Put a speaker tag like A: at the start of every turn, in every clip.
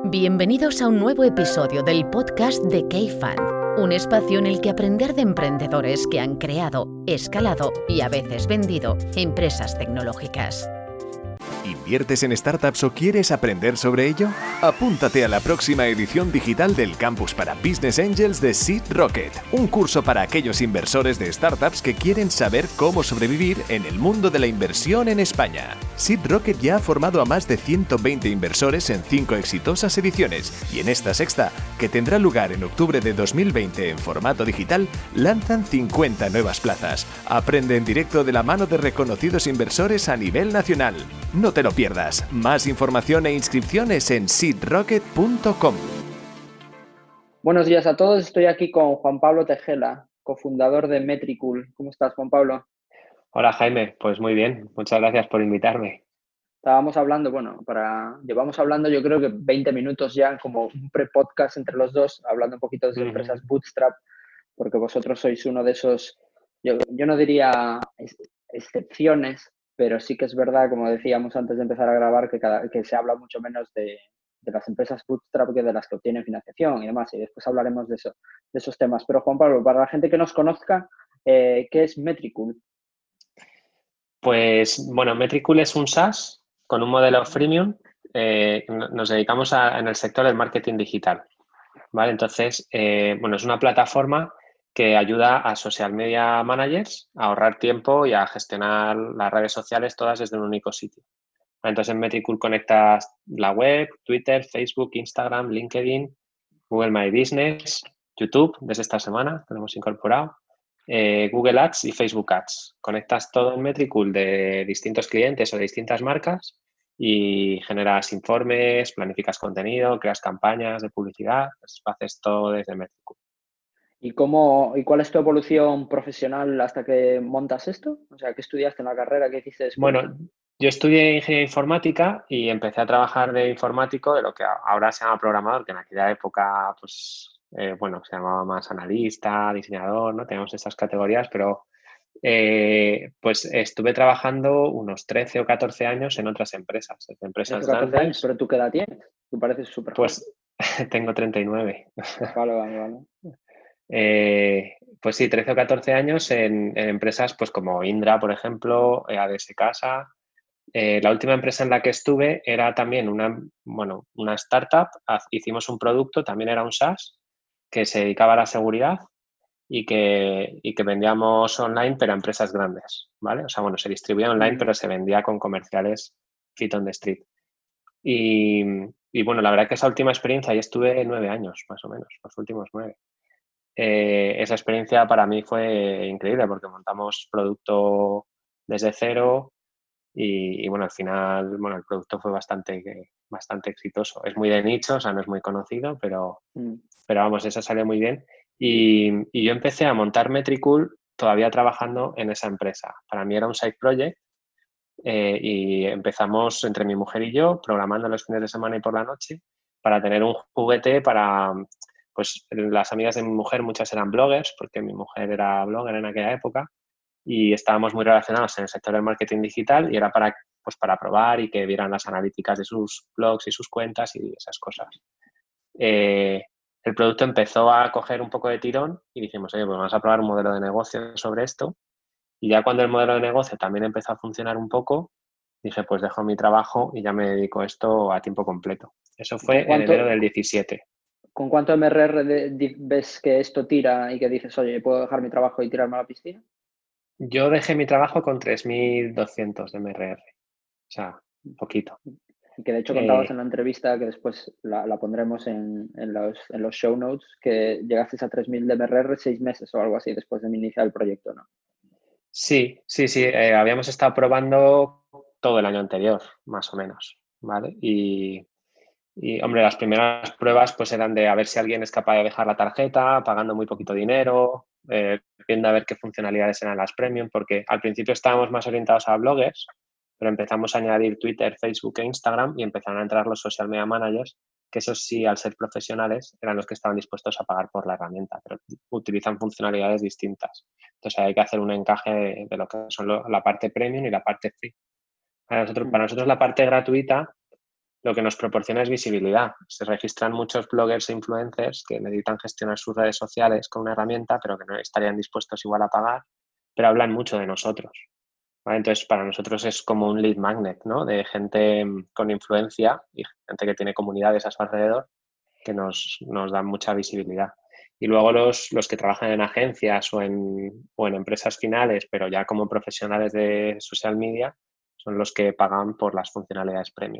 A: Bienvenidos a un nuevo episodio del podcast de K-Fund, un espacio en el que aprender de emprendedores que han creado, escalado y a veces vendido empresas tecnológicas.
B: ¿Inviertes en startups o quieres aprender sobre ello? Apúntate a la próxima edición digital del Campus para Business Angels de Seed Rocket, un curso para aquellos inversores de startups que quieren saber cómo sobrevivir en el mundo de la inversión en España. Seed Rocket ya ha formado a más de 120 inversores en 5 exitosas ediciones y en esta sexta, que tendrá lugar en octubre de 2020 en formato digital, lanzan 50 nuevas plazas. Aprende en directo de la mano de reconocidos inversores a nivel nacional. No te lo pierdas. Más información e inscripciones en seedrocket.com.
C: Buenos días a todos. Estoy aquí con Juan Pablo Tejela, cofundador de Metricool. ¿Cómo estás, Juan Pablo?
D: Hola, Jaime. Pues muy bien. Muchas gracias por invitarme.
C: Estábamos hablando, llevamos hablando yo creo que 20 minutos ya, como un pre-podcast entre los dos, hablando un poquito de empresas Bootstrap, porque vosotros sois uno de esos, yo no diría excepciones, pero sí que es verdad, como decíamos antes de empezar a grabar, que se habla mucho menos de las empresas Bootstrap que de las que obtienen financiación y demás, y después hablaremos de esos temas. Pero Juan Pablo, para la gente que nos conozca, ¿qué es Metricool?
D: Pues bueno, Metricool es un SaaS con un modelo freemium. Nos dedicamos en el sector del marketing digital, ¿vale? Entonces, es una plataforma que ayuda a social media managers a ahorrar tiempo y a gestionar las redes sociales todas desde un único sitio. Entonces, en Metricool conectas la web, Twitter, Facebook, Instagram, LinkedIn, Google My Business, YouTube, desde esta semana que lo hemos incorporado, Google Ads y Facebook Ads. Conectas todo en Metricool de distintos clientes o de distintas marcas y generas informes, planificas contenido, creas campañas de publicidad, pues haces todo desde Metricool.
C: ¿Y cuál es tu evolución profesional hasta que montas esto? O sea, ¿qué estudiaste en la carrera? ¿Qué hiciste después?
D: Bueno, yo estudié ingeniería informática y empecé a trabajar de informático, de lo que ahora se llama programador, que en aquella época, se llamaba más analista, diseñador, ¿no? Teníamos esas categorías, pero estuve trabajando unos 13 o 14 años en otras empresas, desde empresas
C: 13 o 14 años,
D: grandes.
C: pero ¿tú qué edad tienes? Tú pareces súper joven.
D: Pues tengo 39.
C: Vale.
D: Pues sí, 13 o 14 años en empresas pues como Indra, por ejemplo, ADS Casa. La última empresa en la que estuve era también una startup. Hicimos un producto, también era un SaaS, que se dedicaba a la seguridad y que vendíamos online, pero a empresas grandes, ¿vale? O sea, se distribuía online, pero se vendía con comerciales feet on the street. Y la verdad que esa última experiencia, ahí estuve 9 años, más o menos, los últimos 9. Esa experiencia para mí fue increíble porque montamos producto desde cero y al final, el producto fue bastante exitoso. Es muy de nicho, o sea, no es muy conocido, pero eso salió muy bien. Y yo empecé a montar Metricool todavía trabajando en esa empresa. Para mí era un side project y empezamos entre mi mujer y yo programando los fines de semana y por la noche para tener un juguete para... Pues las amigas de mi mujer, muchas eran bloggers, porque mi mujer era blogger en aquella época, y estábamos muy relacionados en el sector del marketing digital y era para probar y que vieran las analíticas de sus blogs y sus cuentas y esas cosas. El producto empezó a coger un poco de tirón y dijimos, oye, pues vamos a probar un modelo de negocio sobre esto. Y ya cuando el modelo de negocio también empezó a funcionar un poco, dije, pues dejo mi trabajo y ya me dedico a esto a tiempo completo. Eso fue en enero del 17.
C: ¿Con cuánto MRR ves que esto tira y que dices, oye, puedo dejar mi trabajo y tirarme a la piscina?
D: Yo dejé mi trabajo con 3.200 de MRR. O sea, un poquito.
C: Y que de hecho contabas en la entrevista, que después la pondremos en los show notes, que llegasteis a 3.000 de MRR 6 meses o algo así después de iniciar el proyecto, ¿no?
D: Sí. Habíamos estado probando todo el año anterior, más o menos, ¿vale? Y las primeras pruebas pues eran de a ver si alguien es capaz de dejar la tarjeta, pagando muy poquito dinero, viendo a ver qué funcionalidades eran las premium, porque al principio estábamos más orientados a bloggers, pero empezamos a añadir Twitter, Facebook e Instagram y empezaron a entrar los social media managers, que esos sí, al ser profesionales, eran los que estaban dispuestos a pagar por la herramienta, pero utilizan funcionalidades distintas. Entonces hay que hacer un encaje de lo que son la parte premium y la parte free. Para nosotros la parte gratuita lo que nos proporciona es visibilidad. Se registran muchos bloggers e influencers que necesitan gestionar sus redes sociales con una herramienta, pero que no estarían dispuestos igual a pagar, pero hablan mucho de nosotros, ¿vale? Entonces, para nosotros es como un lead magnet, ¿no? De gente con influencia y gente que tiene comunidades a su alrededor que nos dan mucha visibilidad. Y luego los que trabajan en agencias o en empresas finales, pero ya como profesionales de social media, son los que pagan por las funcionalidades premium.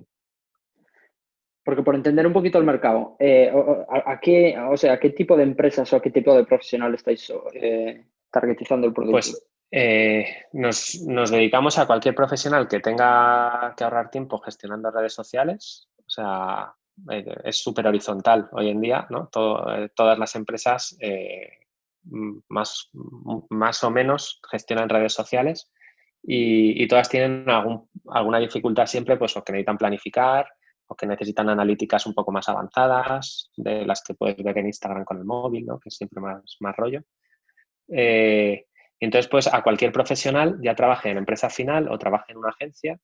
C: Porque por entender un poquito el mercado, ¿a qué tipo de empresas o a qué tipo de profesionales estáis targetizando el producto?
D: Pues nos dedicamos a cualquier profesional que tenga que ahorrar tiempo gestionando redes sociales. O sea, es súper horizontal hoy en día, ¿no? Todas las empresas más o menos gestionan redes sociales y todas tienen alguna dificultad siempre, pues o que necesitan planificar o que necesitan analíticas un poco más avanzadas, de las que puedes ver en Instagram con el móvil, ¿no? Que es siempre más rollo. Entonces, pues a cualquier profesional, ya trabaje en empresa final o trabaje en una agencia,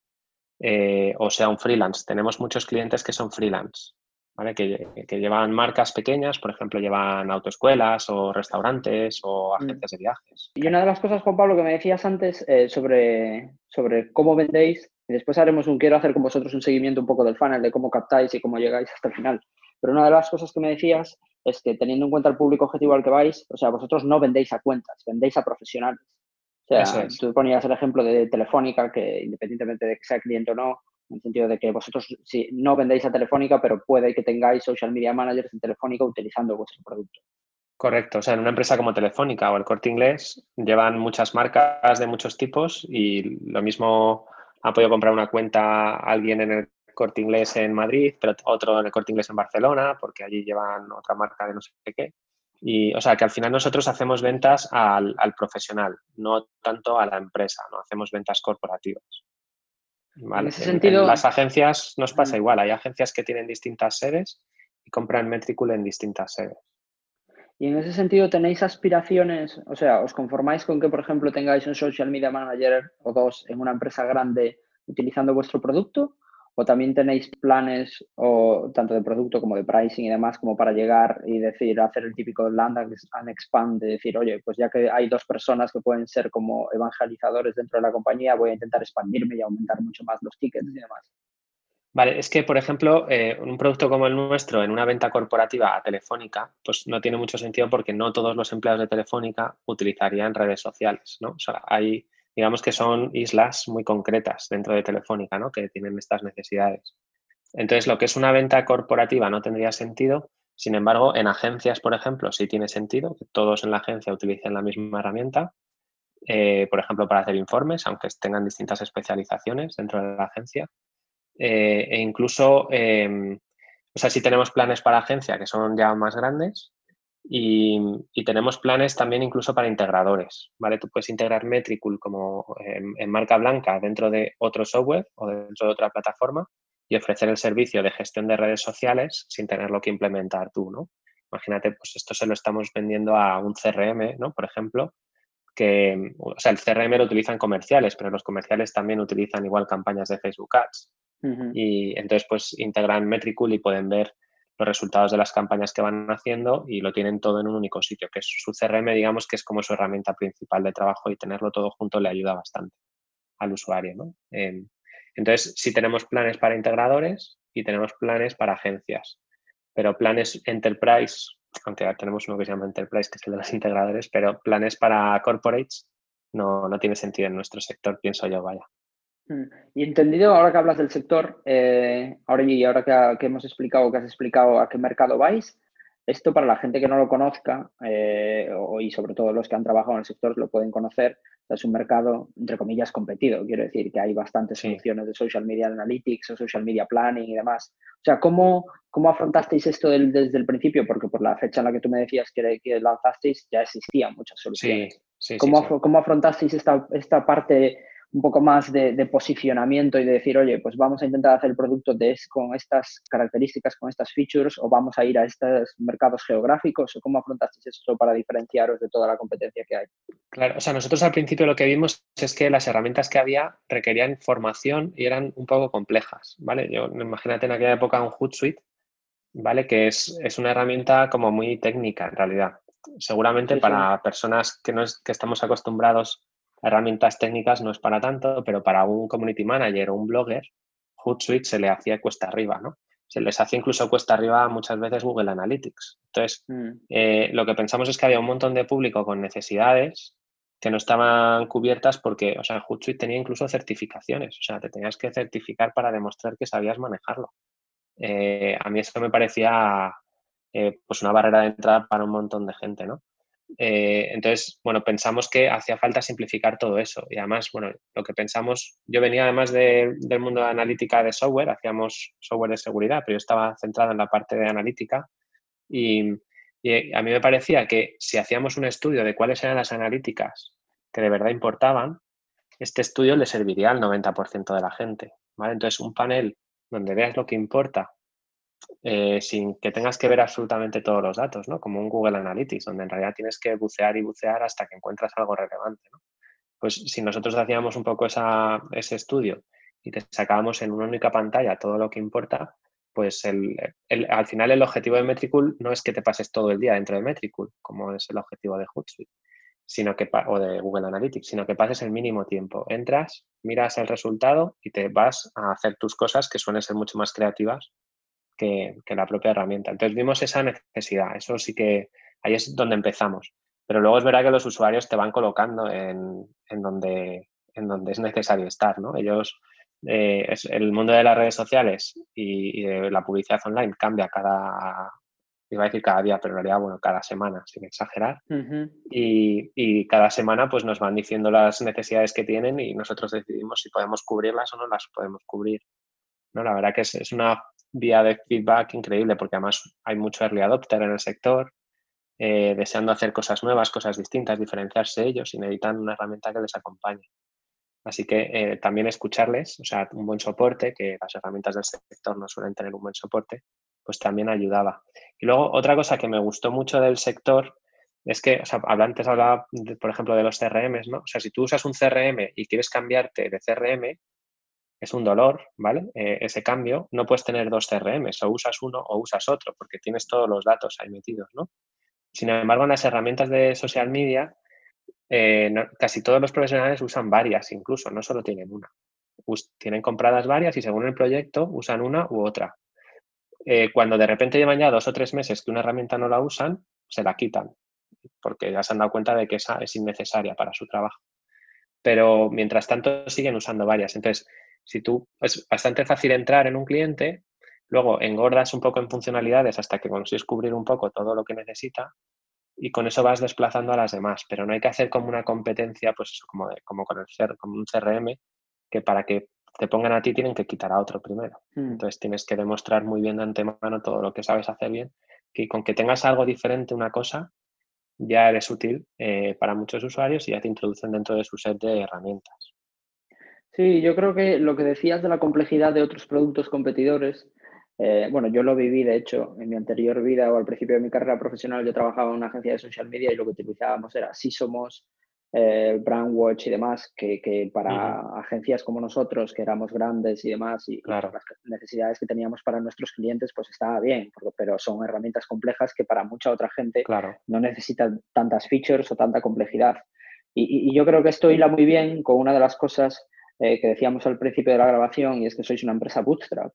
D: o sea un freelance. Tenemos muchos clientes que son freelance, ¿vale? Que llevan marcas pequeñas, por ejemplo, llevan autoescuelas o restaurantes o agencias de viajes.
C: Y una de las cosas, Juan Pablo, que me decías antes sobre cómo vendéis, y después quiero hacer con vosotros un seguimiento un poco del funnel, de cómo captáis y cómo llegáis hasta el final. Pero una de las cosas que me decías es que teniendo en cuenta el público objetivo al que vais, o sea, vosotros no vendéis a cuentas, vendéis a profesionales. O sea,
D: Eso es.
C: tú ponías el ejemplo de Telefónica, que independientemente de que sea cliente o no, en el sentido de que vosotros sí, no vendéis a Telefónica, pero puede que tengáis social media managers en Telefónica utilizando vuestro producto.
D: Correcto, o sea, en una empresa como Telefónica o el Corte Inglés llevan muchas marcas de muchos tipos y lo mismo ha podido comprar una cuenta alguien en el Corte Inglés en Madrid, pero otro en el Corte Inglés en Barcelona, porque allí llevan otra marca de no sé qué. Y, o sea, que al final nosotros hacemos ventas al profesional, no tanto a la empresa, no hacemos ventas corporativas. ¿Vale?
C: En ese sentido,
D: en las agencias nos pasa igual, hay agencias que tienen distintas sedes y compran Metricool en distintas sedes.
C: y en ese sentido, ¿tenéis aspiraciones? O sea, ¿os conformáis con que, por ejemplo, tengáis un social media manager o dos en una empresa grande utilizando vuestro producto? ¿O también tenéis planes, tanto de producto como de pricing y demás, como para llegar y decir, hacer el típico land and expand, de decir, oye, pues ya que hay dos personas que pueden ser como evangelizadores dentro de la compañía, voy a intentar expandirme y aumentar mucho más los tickets y demás?
D: Vale, es que, por ejemplo, un producto como el nuestro en una venta corporativa a Telefónica, pues no tiene mucho sentido porque no todos los empleados de Telefónica utilizarían redes sociales, ¿no? O sea, hay, digamos que son islas muy concretas dentro de Telefónica, ¿no? Que tienen estas necesidades. Entonces, lo que es una venta corporativa no tendría sentido. Sin embargo, en agencias, por ejemplo, sí tiene sentido que todos en la agencia utilicen la misma herramienta, por ejemplo, para hacer informes, aunque tengan distintas especializaciones dentro de la agencia. E incluso, o sea, sí tenemos planes para agencia que son ya más grandes y tenemos planes también incluso para integradores, ¿vale? Tú puedes integrar Metricool como en marca blanca dentro de otro software o dentro de otra plataforma y ofrecer el servicio de gestión de redes sociales sin tenerlo que implementar tú, ¿no? Imagínate, pues esto se lo estamos vendiendo a un CRM, ¿no? Por ejemplo, que, o sea, el CRM lo utilizan comerciales, pero los comerciales también utilizan igual campañas de Facebook Ads. Y entonces pues integran Metricool y pueden ver los resultados de las campañas que van haciendo y lo tienen todo en un único sitio, que es su CRM, digamos que es como su herramienta principal de trabajo y tenerlo todo junto le ayuda bastante al usuario, ¿no? Entonces sí tenemos planes para integradores y tenemos planes para agencias, pero planes enterprise, aunque tenemos uno que se llama enterprise, que es el de los integradores, pero planes para corporates no tiene sentido en nuestro sector, pienso yo, vaya.
C: Y entendido, ahora que hablas del sector, ahora que hemos explicado, que has explicado a qué mercado vais, esto para la gente que no lo conozca, y sobre todo los que han trabajado en el sector lo pueden conocer, es un mercado, entre comillas, competido. Quiero decir que hay bastantes soluciones de social media analytics o social media planning y demás. O sea, ¿cómo afrontasteis esto desde el principio? Porque por la fecha en la que tú me decías que lanzasteis ya existían muchas soluciones.
D: Sí.
C: ¿Cómo afrontasteis esta parte? un poco más de posicionamiento y de decir, oye, pues vamos a intentar hacer el producto con estas características, con estas features, o vamos a ir a estos mercados geográficos, o cómo afrontasteis esto para diferenciaros de toda la competencia que hay?
D: Claro, o sea, nosotros al principio lo que vimos es que las herramientas que había requerían formación y eran un poco complejas, ¿vale? Imagínate en aquella época un Hootsuite, ¿vale? Que es una herramienta como muy técnica en realidad. Seguramente
C: Sí, sí.
D: para personas que estamos acostumbrados a herramientas técnicas no es para tanto, pero para un community manager o un blogger, Hootsuite se le hacía cuesta arriba, ¿no? Se les hacía incluso cuesta arriba muchas veces Google Analytics. Entonces, lo que pensamos es que había un montón de público con necesidades que no estaban cubiertas porque, o sea, Hootsuite tenía incluso certificaciones, o sea, te tenías que certificar para demostrar que sabías manejarlo. A mí eso me parecía pues una barrera de entrada para un montón de gente, ¿no? Entonces, bueno, pensamos que hacía falta simplificar todo eso. Y además, bueno, lo que pensamos, yo venía además del mundo de analítica de software, hacíamos software de seguridad, pero yo estaba centrado en la parte de analítica y, y a mí me parecía que si hacíamos un estudio de cuáles eran las analíticas que de verdad importaban, este estudio le serviría al 90% de la gente, ¿vale? Entonces, un panel donde veas lo que importa sin que tengas que ver absolutamente todos los datos, ¿no? Como un Google Analytics, donde en realidad tienes que bucear y bucear hasta que encuentras algo relevante, ¿no? Pues si nosotros hacíamos un poco ese estudio y te sacábamos en una única pantalla todo lo que importa, pues al final el objetivo de Metricool no es que te pases todo el día dentro de Metricool, como es el objetivo de Hootsuite, o de Google Analytics, sino que pases el mínimo tiempo. Entras, miras el resultado y te vas a hacer tus cosas que suelen ser mucho más creativas que la propia herramienta. Entonces vimos esa necesidad, eso sí que ahí es donde empezamos. Pero luego es verdad que los usuarios te van colocando en donde es necesario estar, ¿no? Ellos, el mundo de las redes sociales y de la publicidad online cambia iba a decir cada día, pero en realidad, bueno, cada semana, sin exagerar. Y cada semana pues nos van diciendo las necesidades que tienen y nosotros decidimos si podemos cubrirlas o no las podemos cubrir, ¿no? La verdad que es una vía de feedback increíble porque además hay mucho early adopter en el sector, deseando hacer cosas nuevas, cosas distintas, diferenciarse ellos y necesitan una herramienta que les acompañe. Así que también escucharles, o sea, un buen soporte, que las herramientas del sector no suelen tener un buen soporte, pues también ayudaba. Y luego otra cosa que me gustó mucho del sector es que, o sea, antes hablaba, por ejemplo, de los CRMs, ¿no? O sea, si tú usas un CRM y quieres cambiarte de CRM, es un dolor, ¿vale? Ese cambio, no puedes tener dos CRMs, o usas uno o usas otro, porque tienes todos los datos ahí metidos, ¿no? Sin embargo, en las herramientas de social media, casi todos los profesionales usan varias incluso, no solo tienen una. Tienen compradas varias y según el proyecto usan una u otra. Cuando de repente llevan ya 2 o 3 meses que una herramienta no la usan, se la quitan, porque ya se han dado cuenta de que esa es innecesaria para su trabajo. Pero mientras tanto siguen usando varias. Entonces, es bastante fácil entrar en un cliente, luego engordas un poco en funcionalidades hasta que consigues cubrir un poco todo lo que necesita y con eso vas desplazando a las demás, pero no hay que hacer como una competencia, pues eso, como como un CRM, que para que te pongan a ti tienen que quitar a otro primero. Entonces tienes que demostrar muy bien de antemano todo lo que sabes hacer bien, que con que tengas algo diferente, una cosa, ya eres útil para muchos usuarios y ya te introducen dentro de su set de herramientas.
C: Sí, yo creo que lo que decías de la complejidad de otros productos competidores, bueno, yo lo viví, de hecho, en mi anterior vida o al principio de mi carrera profesional, yo trabajaba en una agencia de social media y lo que utilizábamos era Sysomos, Brandwatch y demás, que para agencias como nosotros, que éramos grandes y demás, y por
D: Claro,
C: las necesidades que teníamos para nuestros clientes, pues estaba bien, pero son herramientas complejas que para mucha otra gente
D: claro.
C: no necesitan tantas features o tanta complejidad. Y yo creo que esto hila muy bien con una de las cosas que decíamos al principio de la grabación, y es que sois una empresa bootstrap.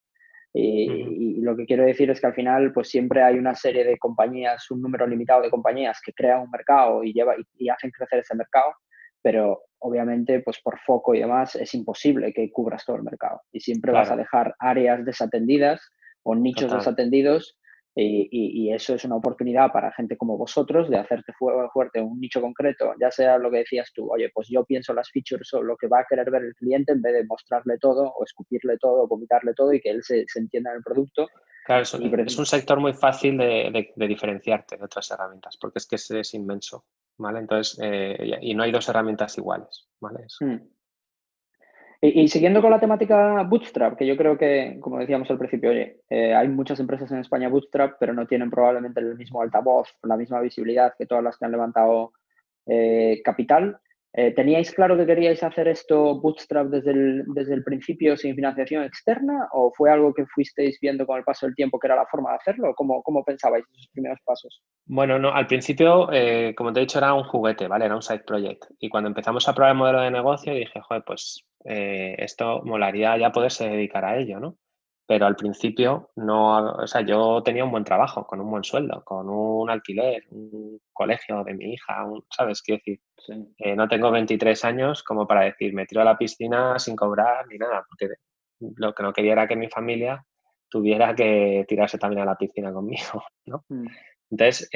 C: Y lo que quiero decir es que al final pues siempre hay una serie de compañías, un número limitado de compañías que crean un mercado y hacen crecer ese mercado, pero obviamente pues por foco y demás es imposible que cubras todo el mercado y siempre vas a
D: Claro,
C: dejar áreas desatendidas o nichos
D: total.
C: desatendidos y eso es una oportunidad para gente como vosotros de hacerte fuerte en un nicho concreto, ya sea lo que decías tú, oye, pues yo pienso las features o lo que va a querer ver el cliente en vez de mostrarle todo o escupirle todo o vomitarle todo y que él se entienda en el producto.
D: Claro,
C: Y,
D: es un sector muy fácil de diferenciarte de otras herramientas, porque es que es inmenso, ¿vale? Entonces, y no hay dos herramientas iguales, ¿vale?
C: hmm. Y siguiendo con la temática Bootstrap, que yo creo que, como decíamos al principio, oye, hay muchas empresas en España Bootstrap, pero no tienen probablemente el mismo altavoz, la misma visibilidad que todas las que han levantado capital. ¿Teníais claro que queríais hacer esto Bootstrap desde el principio sin financiación externa o fue algo que fuisteis viendo con el paso del tiempo que era la forma de hacerlo? ¿Cómo pensabais esos primeros pasos?
D: Bueno, no, al principio, como te he dicho, era un juguete, ¿vale? Era un side project. Y cuando empezamos a probar el modelo de negocio, dije, joder, pues esto molaría ya poderse dedicar a ello, ¿no? Pero al principio no, o sea, yo tenía un buen trabajo, con un buen sueldo, con un alquiler, un colegio de mi hija, ¿sabes? Quiero decir,
C: Sí.
D: no tengo 23 años como para decir, me tiro a la piscina sin cobrar ni nada, porque lo que no quería era que mi familia tuviera que tirarse también a la piscina conmigo, ¿no?
C: Mm.
D: Entonces,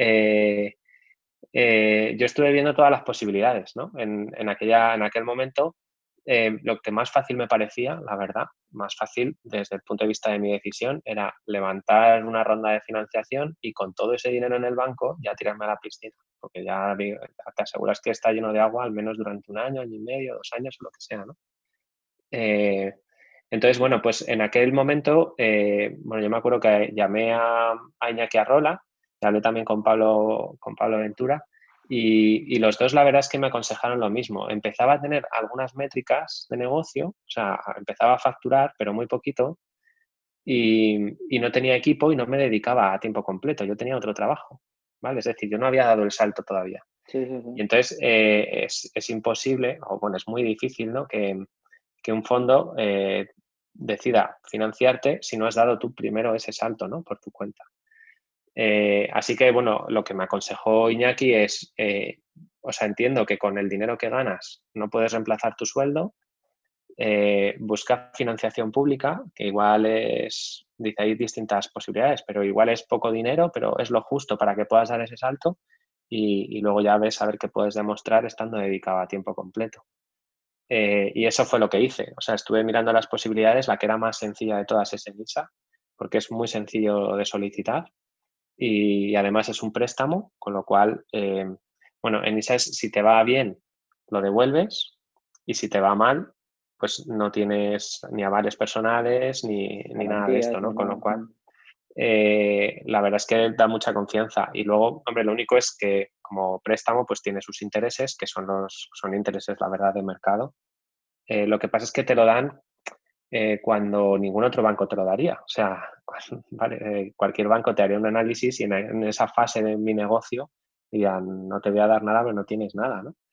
D: yo estuve viendo todas las posibilidades, ¿no? En aquel momento, lo que más fácil me parecía, la verdad, más fácil desde el punto de vista de mi decisión, era levantar una ronda de financiación y con todo ese dinero en el banco ya tirarme a la piscina, porque ya te aseguras que está lleno de agua al menos durante un año, año y medio, 2 años o lo que sea, ¿no? Eh, entonces, bueno, pues en aquel momento, bueno, yo me acuerdo que llamé a Iñaki Arrola, y hablé también con Pablo Ventura, y los dos la verdad es que me aconsejaron lo mismo. Empezaba a tener algunas métricas de negocio, o sea, empezaba a facturar, pero muy poquito, y no tenía equipo y no me dedicaba a tiempo completo, yo tenía otro trabajo, ¿vale? Es decir, yo no había dado el salto todavía.
C: Sí, sí,
D: Y
C: sí.
D: entonces es imposible, o bueno, es muy difícil, ¿no? Que un fondo decida financiarte si no has dado tú primero ese salto, ¿no? Por tu cuenta. Así que, bueno, lo que me aconsejó Iñaki es, o sea, entiendo que con el dinero que ganas no puedes reemplazar tu sueldo, busca financiación pública, que igual es, dice, hay distintas posibilidades, pero igual es poco dinero, pero es lo justo para que puedas dar ese salto y luego ya ves a ver qué puedes demostrar estando dedicado a tiempo completo. Y eso fue lo que hice. O sea, estuve mirando las posibilidades, la que era más sencilla de todas es ENISA, porque es muy sencillo de solicitar y además es un préstamo, con lo cual, bueno, ENISA es si te va bien, lo devuelves y si te va mal, pues no tienes ni avales personales ni nada de esto,
C: Garantías ni
D: ¿no? Con
C: nada.
D: lo cual, la verdad es que da mucha confianza. Y luego, hombre, lo único es que como préstamo, pues tiene sus intereses, que son intereses, la verdad, de mercado. Lo que pasa es que te lo dan cuando ningún otro banco te lo daría. O sea, vale, cualquier banco te haría un análisis y en esa fase de mi negocio dirían, no te voy a dar nada, pero no tienes nada, ¿no?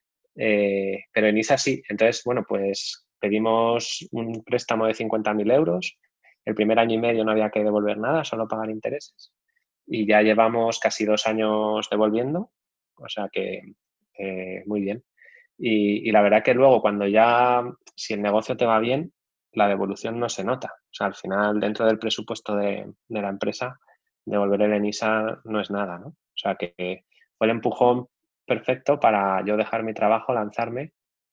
D: Pero en ISA sí. Entonces, bueno, pues pedimos un préstamo de 50.000 euros. El primer año y medio no había que devolver nada, solo pagar intereses. Y ya llevamos casi 2 años devolviendo, o sea que muy bien. Y la verdad que luego cuando ya, si el negocio te va bien, la devolución no se nota. O sea, al final, dentro del presupuesto de la empresa, devolver el ENISA no es nada, ¿no? O sea, que fue el empujón perfecto para yo dejar mi trabajo, lanzarme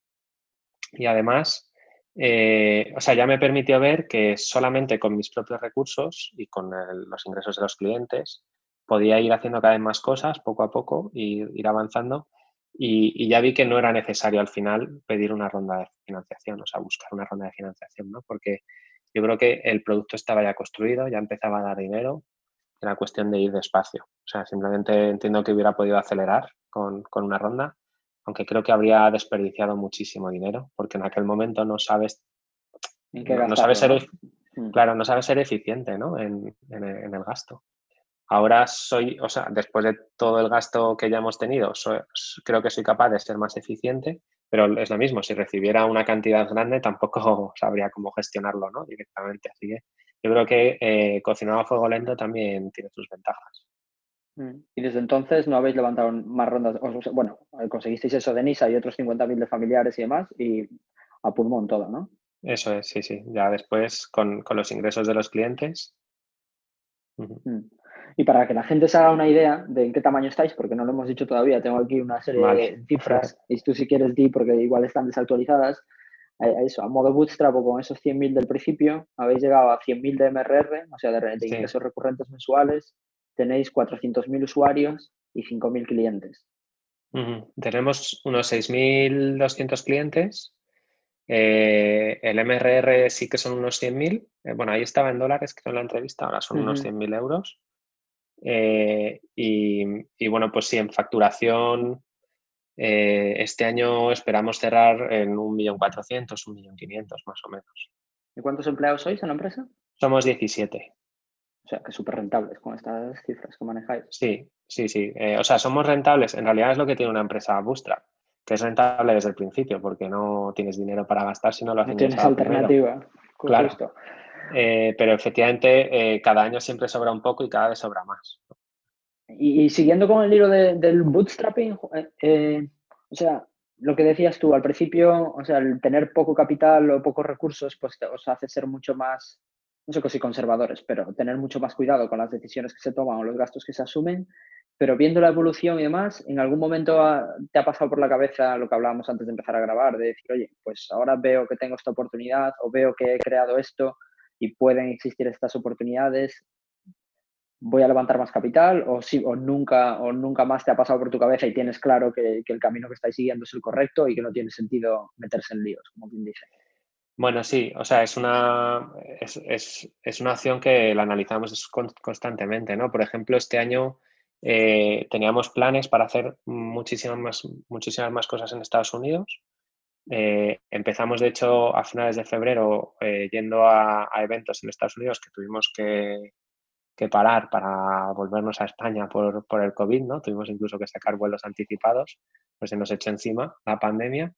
D: y además, o sea, ya me permitió ver que solamente con mis propios recursos y con los ingresos de los clientes podía ir haciendo cada vez más cosas poco a poco y ir avanzando y ya vi que no era necesario al final pedir una ronda de financiación, o sea, buscar una ronda de financiación, ¿no? Porque yo creo que el producto estaba ya construido, ya empezaba a dar dinero, era cuestión de ir despacio. O sea, simplemente entiendo que hubiera podido acelerar con una ronda, aunque creo que habría desperdiciado muchísimo dinero, porque en aquel momento no sabes,
C: En qué
D: no sabes
C: gastarlo,
D: ser,
C: ¿no? Mm.
D: claro, no sabes ser eficiente, ¿no? En el gasto. Ahora soy, o sea, después de todo el gasto que ya hemos tenido, creo que soy capaz de ser más eficiente, pero es lo mismo, si recibiera una cantidad grande tampoco sabría cómo gestionarlo, ¿no? Directamente. Así que yo creo que cocinar a fuego lento también tiene sus ventajas.
C: Y desde entonces no habéis levantado más rondas. Bueno, conseguisteis eso de NISA y otros 50.000 de familiares y demás y a pulmón todo, ¿no?
D: Eso es, sí, sí. Ya después con los ingresos de los clientes. Ujú.
C: Mm. Y para que la gente se haga una idea de en qué tamaño estáis, porque no lo hemos dicho todavía, tengo aquí una serie
D: Vale.
C: de cifras y tú si quieres di porque igual están desactualizadas. Eso, a modo bootstrap o con esos 100.000 del principio, habéis llegado a 100.000 de MRR, o sea, de
D: Sí.
C: ingresos recurrentes mensuales, tenéis 400.000 usuarios y 5.000 clientes.
D: Tenemos unos 6.200 clientes El MRR sí que son unos 100.000. Bueno, ahí estaba en dólares, creo, en la entrevista, ahora son unos 100.000 euros. Y bueno, pues sí, en facturación este año esperamos cerrar en 1.400.000, 1.500.000 más o menos.
C: ¿Y cuántos empleados sois en la empresa?
D: Somos 17.
C: O sea, que súper rentables con estas cifras que manejáis.
D: Sí. O sea, somos rentables. En realidad es lo que tiene una empresa Bootstrap, que es rentable desde el principio, porque no tienes dinero para gastar si no lo has
C: No tienes
D: ingresado primero.
C: alternativa.
D: Claro.
C: Justo.
D: Pero efectivamente cada año siempre sobra un poco y cada vez sobra más.
C: Y siguiendo con el hilo del bootstrapping, o sea, lo que decías tú al principio, o sea, el tener poco capital o pocos recursos, pues os hace ser mucho más, no sé si conservadores, pero tener mucho más cuidado con las decisiones que se toman o los gastos que se asumen. Pero viendo la evolución y demás, ¿en algún momento te ha pasado por la cabeza lo que hablábamos antes de empezar a grabar? De decir, oye, pues ahora veo que tengo esta oportunidad o veo que he creado esto y pueden existir estas oportunidades. ¿Voy a levantar más capital? O nunca más te ha pasado por tu cabeza y tienes claro que el camino que estáis siguiendo es el correcto y que no tiene sentido meterse en líos, como quien dice.
D: Bueno, sí, o sea, es una acción que la analizamos constantemente, ¿no? Por ejemplo, este año teníamos planes para hacer muchísimas más cosas en Estados Unidos. Empezamos, de hecho, a finales de febrero yendo a eventos en Estados Unidos que tuvimos que parar para volvernos a España por el COVID, ¿no? Tuvimos incluso que sacar vuelos anticipados, pues se nos echó encima la pandemia.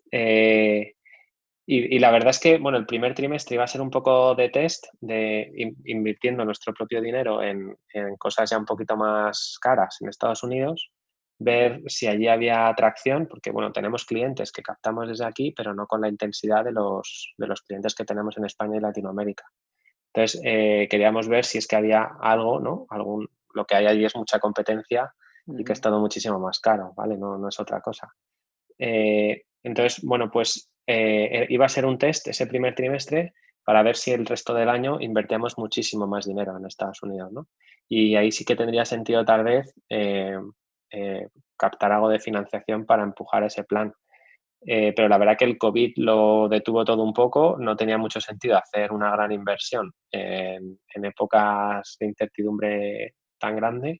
D: Y la verdad es que, bueno, el primer trimestre iba a ser un poco de test, invirtiendo nuestro propio dinero en cosas ya un poquito más caras en Estados Unidos, ver si allí había atracción, porque, bueno, tenemos clientes que captamos desde aquí, pero no con la intensidad de los clientes que tenemos en España y Latinoamérica. Entonces, queríamos ver si es que había algo, ¿no? Lo que hay allí es mucha competencia y que es todo muchísimo más caro, ¿vale? No es otra cosa. Entonces, bueno, pues iba a ser un test ese primer trimestre para ver si el resto del año invertíamos muchísimo más dinero en Estados Unidos, ¿no? Y ahí sí que tendría sentido tal vez captar algo de financiación para empujar ese plan. Pero la verdad que el COVID lo detuvo todo un poco, no tenía mucho sentido hacer una gran inversión en épocas de incertidumbre tan grande.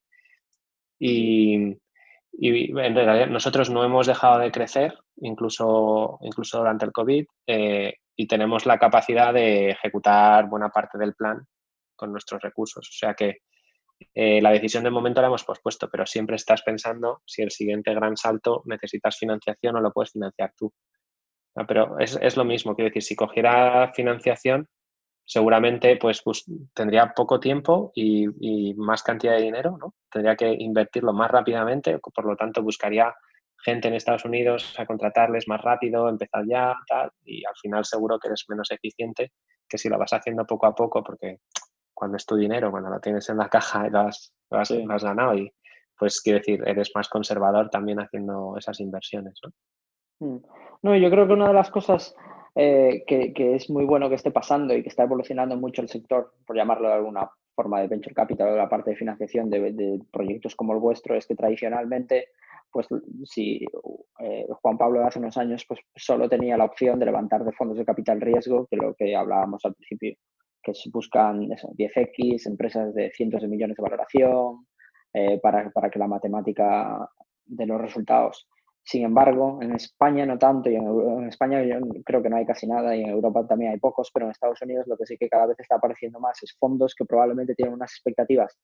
D: Y en realidad nosotros no hemos dejado de crecer, incluso durante el COVID, y tenemos la capacidad de ejecutar buena parte del plan con nuestros recursos. O sea que la decisión de momento la hemos pospuesto, pero siempre estás pensando si el siguiente gran salto necesitas financiación o lo puedes financiar tú. Pero es lo mismo, quiero decir, si cogiera financiación, seguramente pues tendría poco tiempo y más cantidad de dinero, ¿no? Tendría que invertirlo más rápidamente, por lo tanto buscaría gente en Estados Unidos a contratarles más rápido, empezar ya, tal, y al final seguro que eres menos eficiente que si lo vas haciendo poco a poco, porque cuando es tu dinero, cuando lo tienes en la caja y lo has ganado, y pues quiero decir, eres más conservador también haciendo esas inversiones, ¿no?
C: No, yo creo que una de las cosas que es muy bueno que esté pasando y que está evolucionando mucho el sector, por llamarlo de alguna forma de venture capital o la parte de financiación de proyectos como el vuestro, es que tradicionalmente, pues si Juan Pablo hace unos años pues solo tenía la opción de levantar de fondos de capital riesgo, que lo que hablábamos al principio, que se buscan eso, 10x, empresas de cientos de millones de valoración, para que la matemática de los resultados. Sin embargo, en España no tanto, y en España yo creo que no hay casi nada, y en Europa también hay pocos, pero en Estados Unidos lo que sí que cada vez está apareciendo más es fondos que probablemente tienen unas expectativas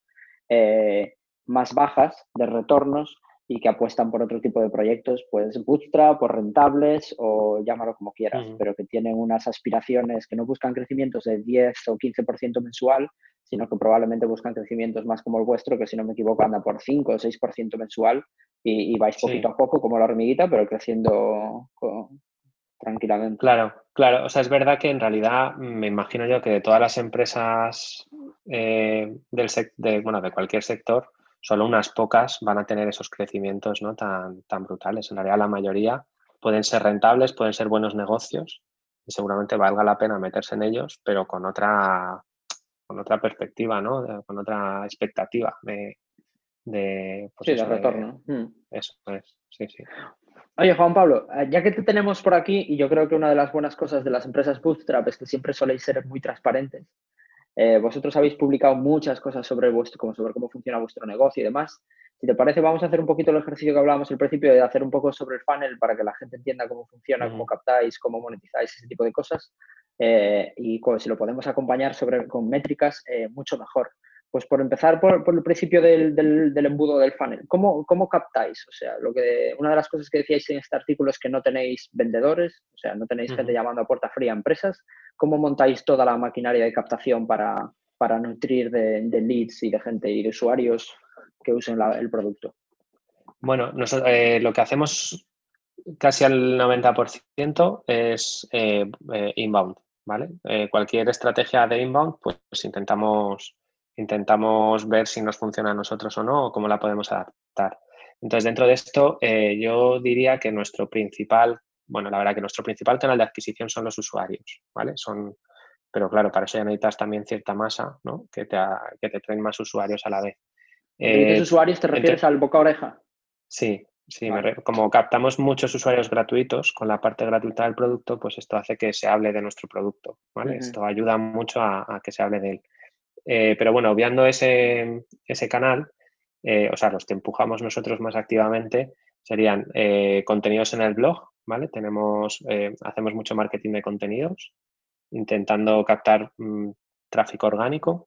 C: más bajas de retornos y que apuestan por otro tipo de proyectos, pues bootstrap o rentables o llámalo como quieras, pero que tienen unas aspiraciones que no buscan crecimientos de 10 o 15% mensual, sino que probablemente buscan crecimientos más como el vuestro, que si no me equivoco anda por 5 o 6% mensual y vais poquito a poco como la hormiguita, pero creciendo tranquilamente.
D: Claro. O sea, es verdad que en realidad me imagino yo que de todas las empresas de cualquier sector, solo unas pocas van a tener esos crecimientos, ¿no? tan brutales. En realidad la mayoría pueden ser rentables, pueden ser buenos negocios y seguramente valga la pena meterse en ellos, pero con otra perspectiva, ¿no? Con otra expectativa de
C: retorno.
D: Eso es, sí.
C: Oye, Juan Pablo, ya que te tenemos por aquí, y yo creo que una de las buenas cosas de las empresas Bootstrap es que siempre soléis ser muy transparentes. Vosotros habéis publicado muchas cosas sobre sobre cómo funciona vuestro negocio y demás. Si te parece, vamos a hacer un poquito el ejercicio que hablábamos al principio de hacer un poco sobre el funnel para que la gente entienda cómo funciona, cómo
D: Ujú.
C: captáis, cómo monetizáis, ese tipo de cosas. Si lo podemos acompañar con métricas, mucho mejor. Pues por empezar por el principio del embudo del funnel, ¿cómo captáis? O sea, una de las cosas que decíais en este artículo es que no tenéis vendedores, o sea, no tenéis gente
D: Ujú.
C: llamando a puerta fría a empresas. ¿Cómo montáis toda la maquinaria de captación para nutrir de leads y de gente y de usuarios que usen el producto?
D: Bueno, lo que hacemos casi al 90% es inbound, ¿vale? Cualquier estrategia de inbound, pues intentamos ver si nos funciona a nosotros o no, o cómo la podemos adaptar. Entonces, dentro de esto, yo diría que la verdad que nuestro principal canal de adquisición son los usuarios, ¿vale? Pero claro, para eso ya necesitas también cierta masa, ¿no? Que te traen más usuarios a la vez.
C: Cuando dices
D: Eh,
C: usuarios, ¿te refieres
D: entre-
C: al boca a oreja?
D: Sí, sí,
C: Vale.
D: como captamos muchos usuarios gratuitos con la parte gratuita del producto, pues esto hace que se hable de nuestro producto, ¿vale?
C: Ujú.
D: Esto ayuda mucho a que se hable de él. Pero bueno, obviando ese canal, o sea, los que empujamos nosotros más activamente serían contenidos en el blog, ¿vale? Hacemos mucho marketing de contenidos, intentando captar tráfico orgánico.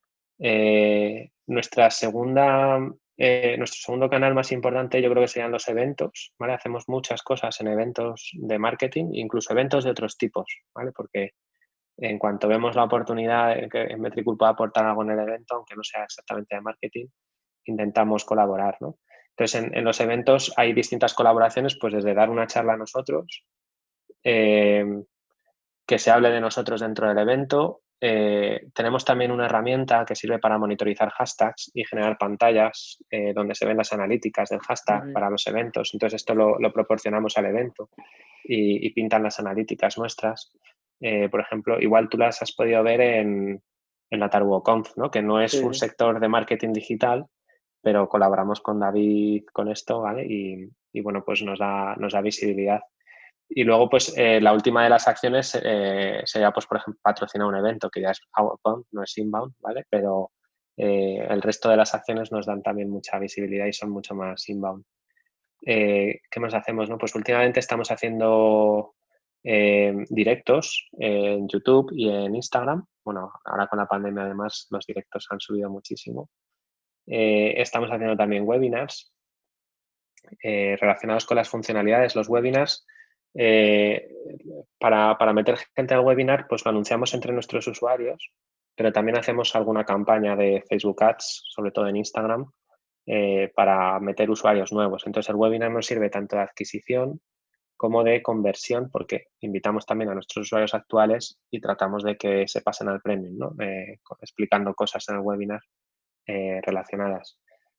D: Nuestro segundo canal más importante yo creo que serían los eventos, ¿vale? Hacemos muchas cosas en eventos de marketing, incluso eventos de otros tipos, ¿vale? Porque en cuanto vemos la oportunidad de que Metricool pueda aportar algo en el evento, aunque no sea exactamente de marketing, intentamos colaborar, ¿no? Entonces, en los eventos hay distintas colaboraciones, pues desde dar una charla a nosotros, eh, que se hable de nosotros dentro del evento. Tenemos también una herramienta que sirve para monitorizar hashtags y generar pantallas donde se ven las analíticas del hashtag
C: Ujú.
D: para los eventos. Entonces, esto lo proporcionamos al evento y pintan las analíticas nuestras. Por ejemplo, igual tú las has podido ver en la TarhuoConf, ¿no? Que no es
C: Sí,
D: un
C: sí.
D: sector de marketing digital, pero colaboramos con David con esto, ¿vale? Y bueno, pues nos da visibilidad. Y luego, pues, la última de las acciones sería, pues, por ejemplo, patrocinar un evento, que ya es outbound, no es inbound, ¿vale? Pero el resto de las acciones nos dan también mucha visibilidad y son mucho más inbound. ¿Qué más hacemos, no? Pues últimamente estamos haciendo directos en YouTube y en Instagram. Bueno, ahora con la pandemia, además, los directos han subido muchísimo. Estamos haciendo también webinars relacionados con las funcionalidades. Los webinars, eh, para meter gente al webinar, pues lo anunciamos entre nuestros usuarios, pero también hacemos alguna campaña de Facebook Ads, sobre todo en Instagram, para meter usuarios nuevos. Entonces, el webinar nos sirve tanto de adquisición como de conversión, porque invitamos también a nuestros usuarios actuales y tratamos de que se pasen al premium, ¿no? Explicando cosas en el webinar relacionadas.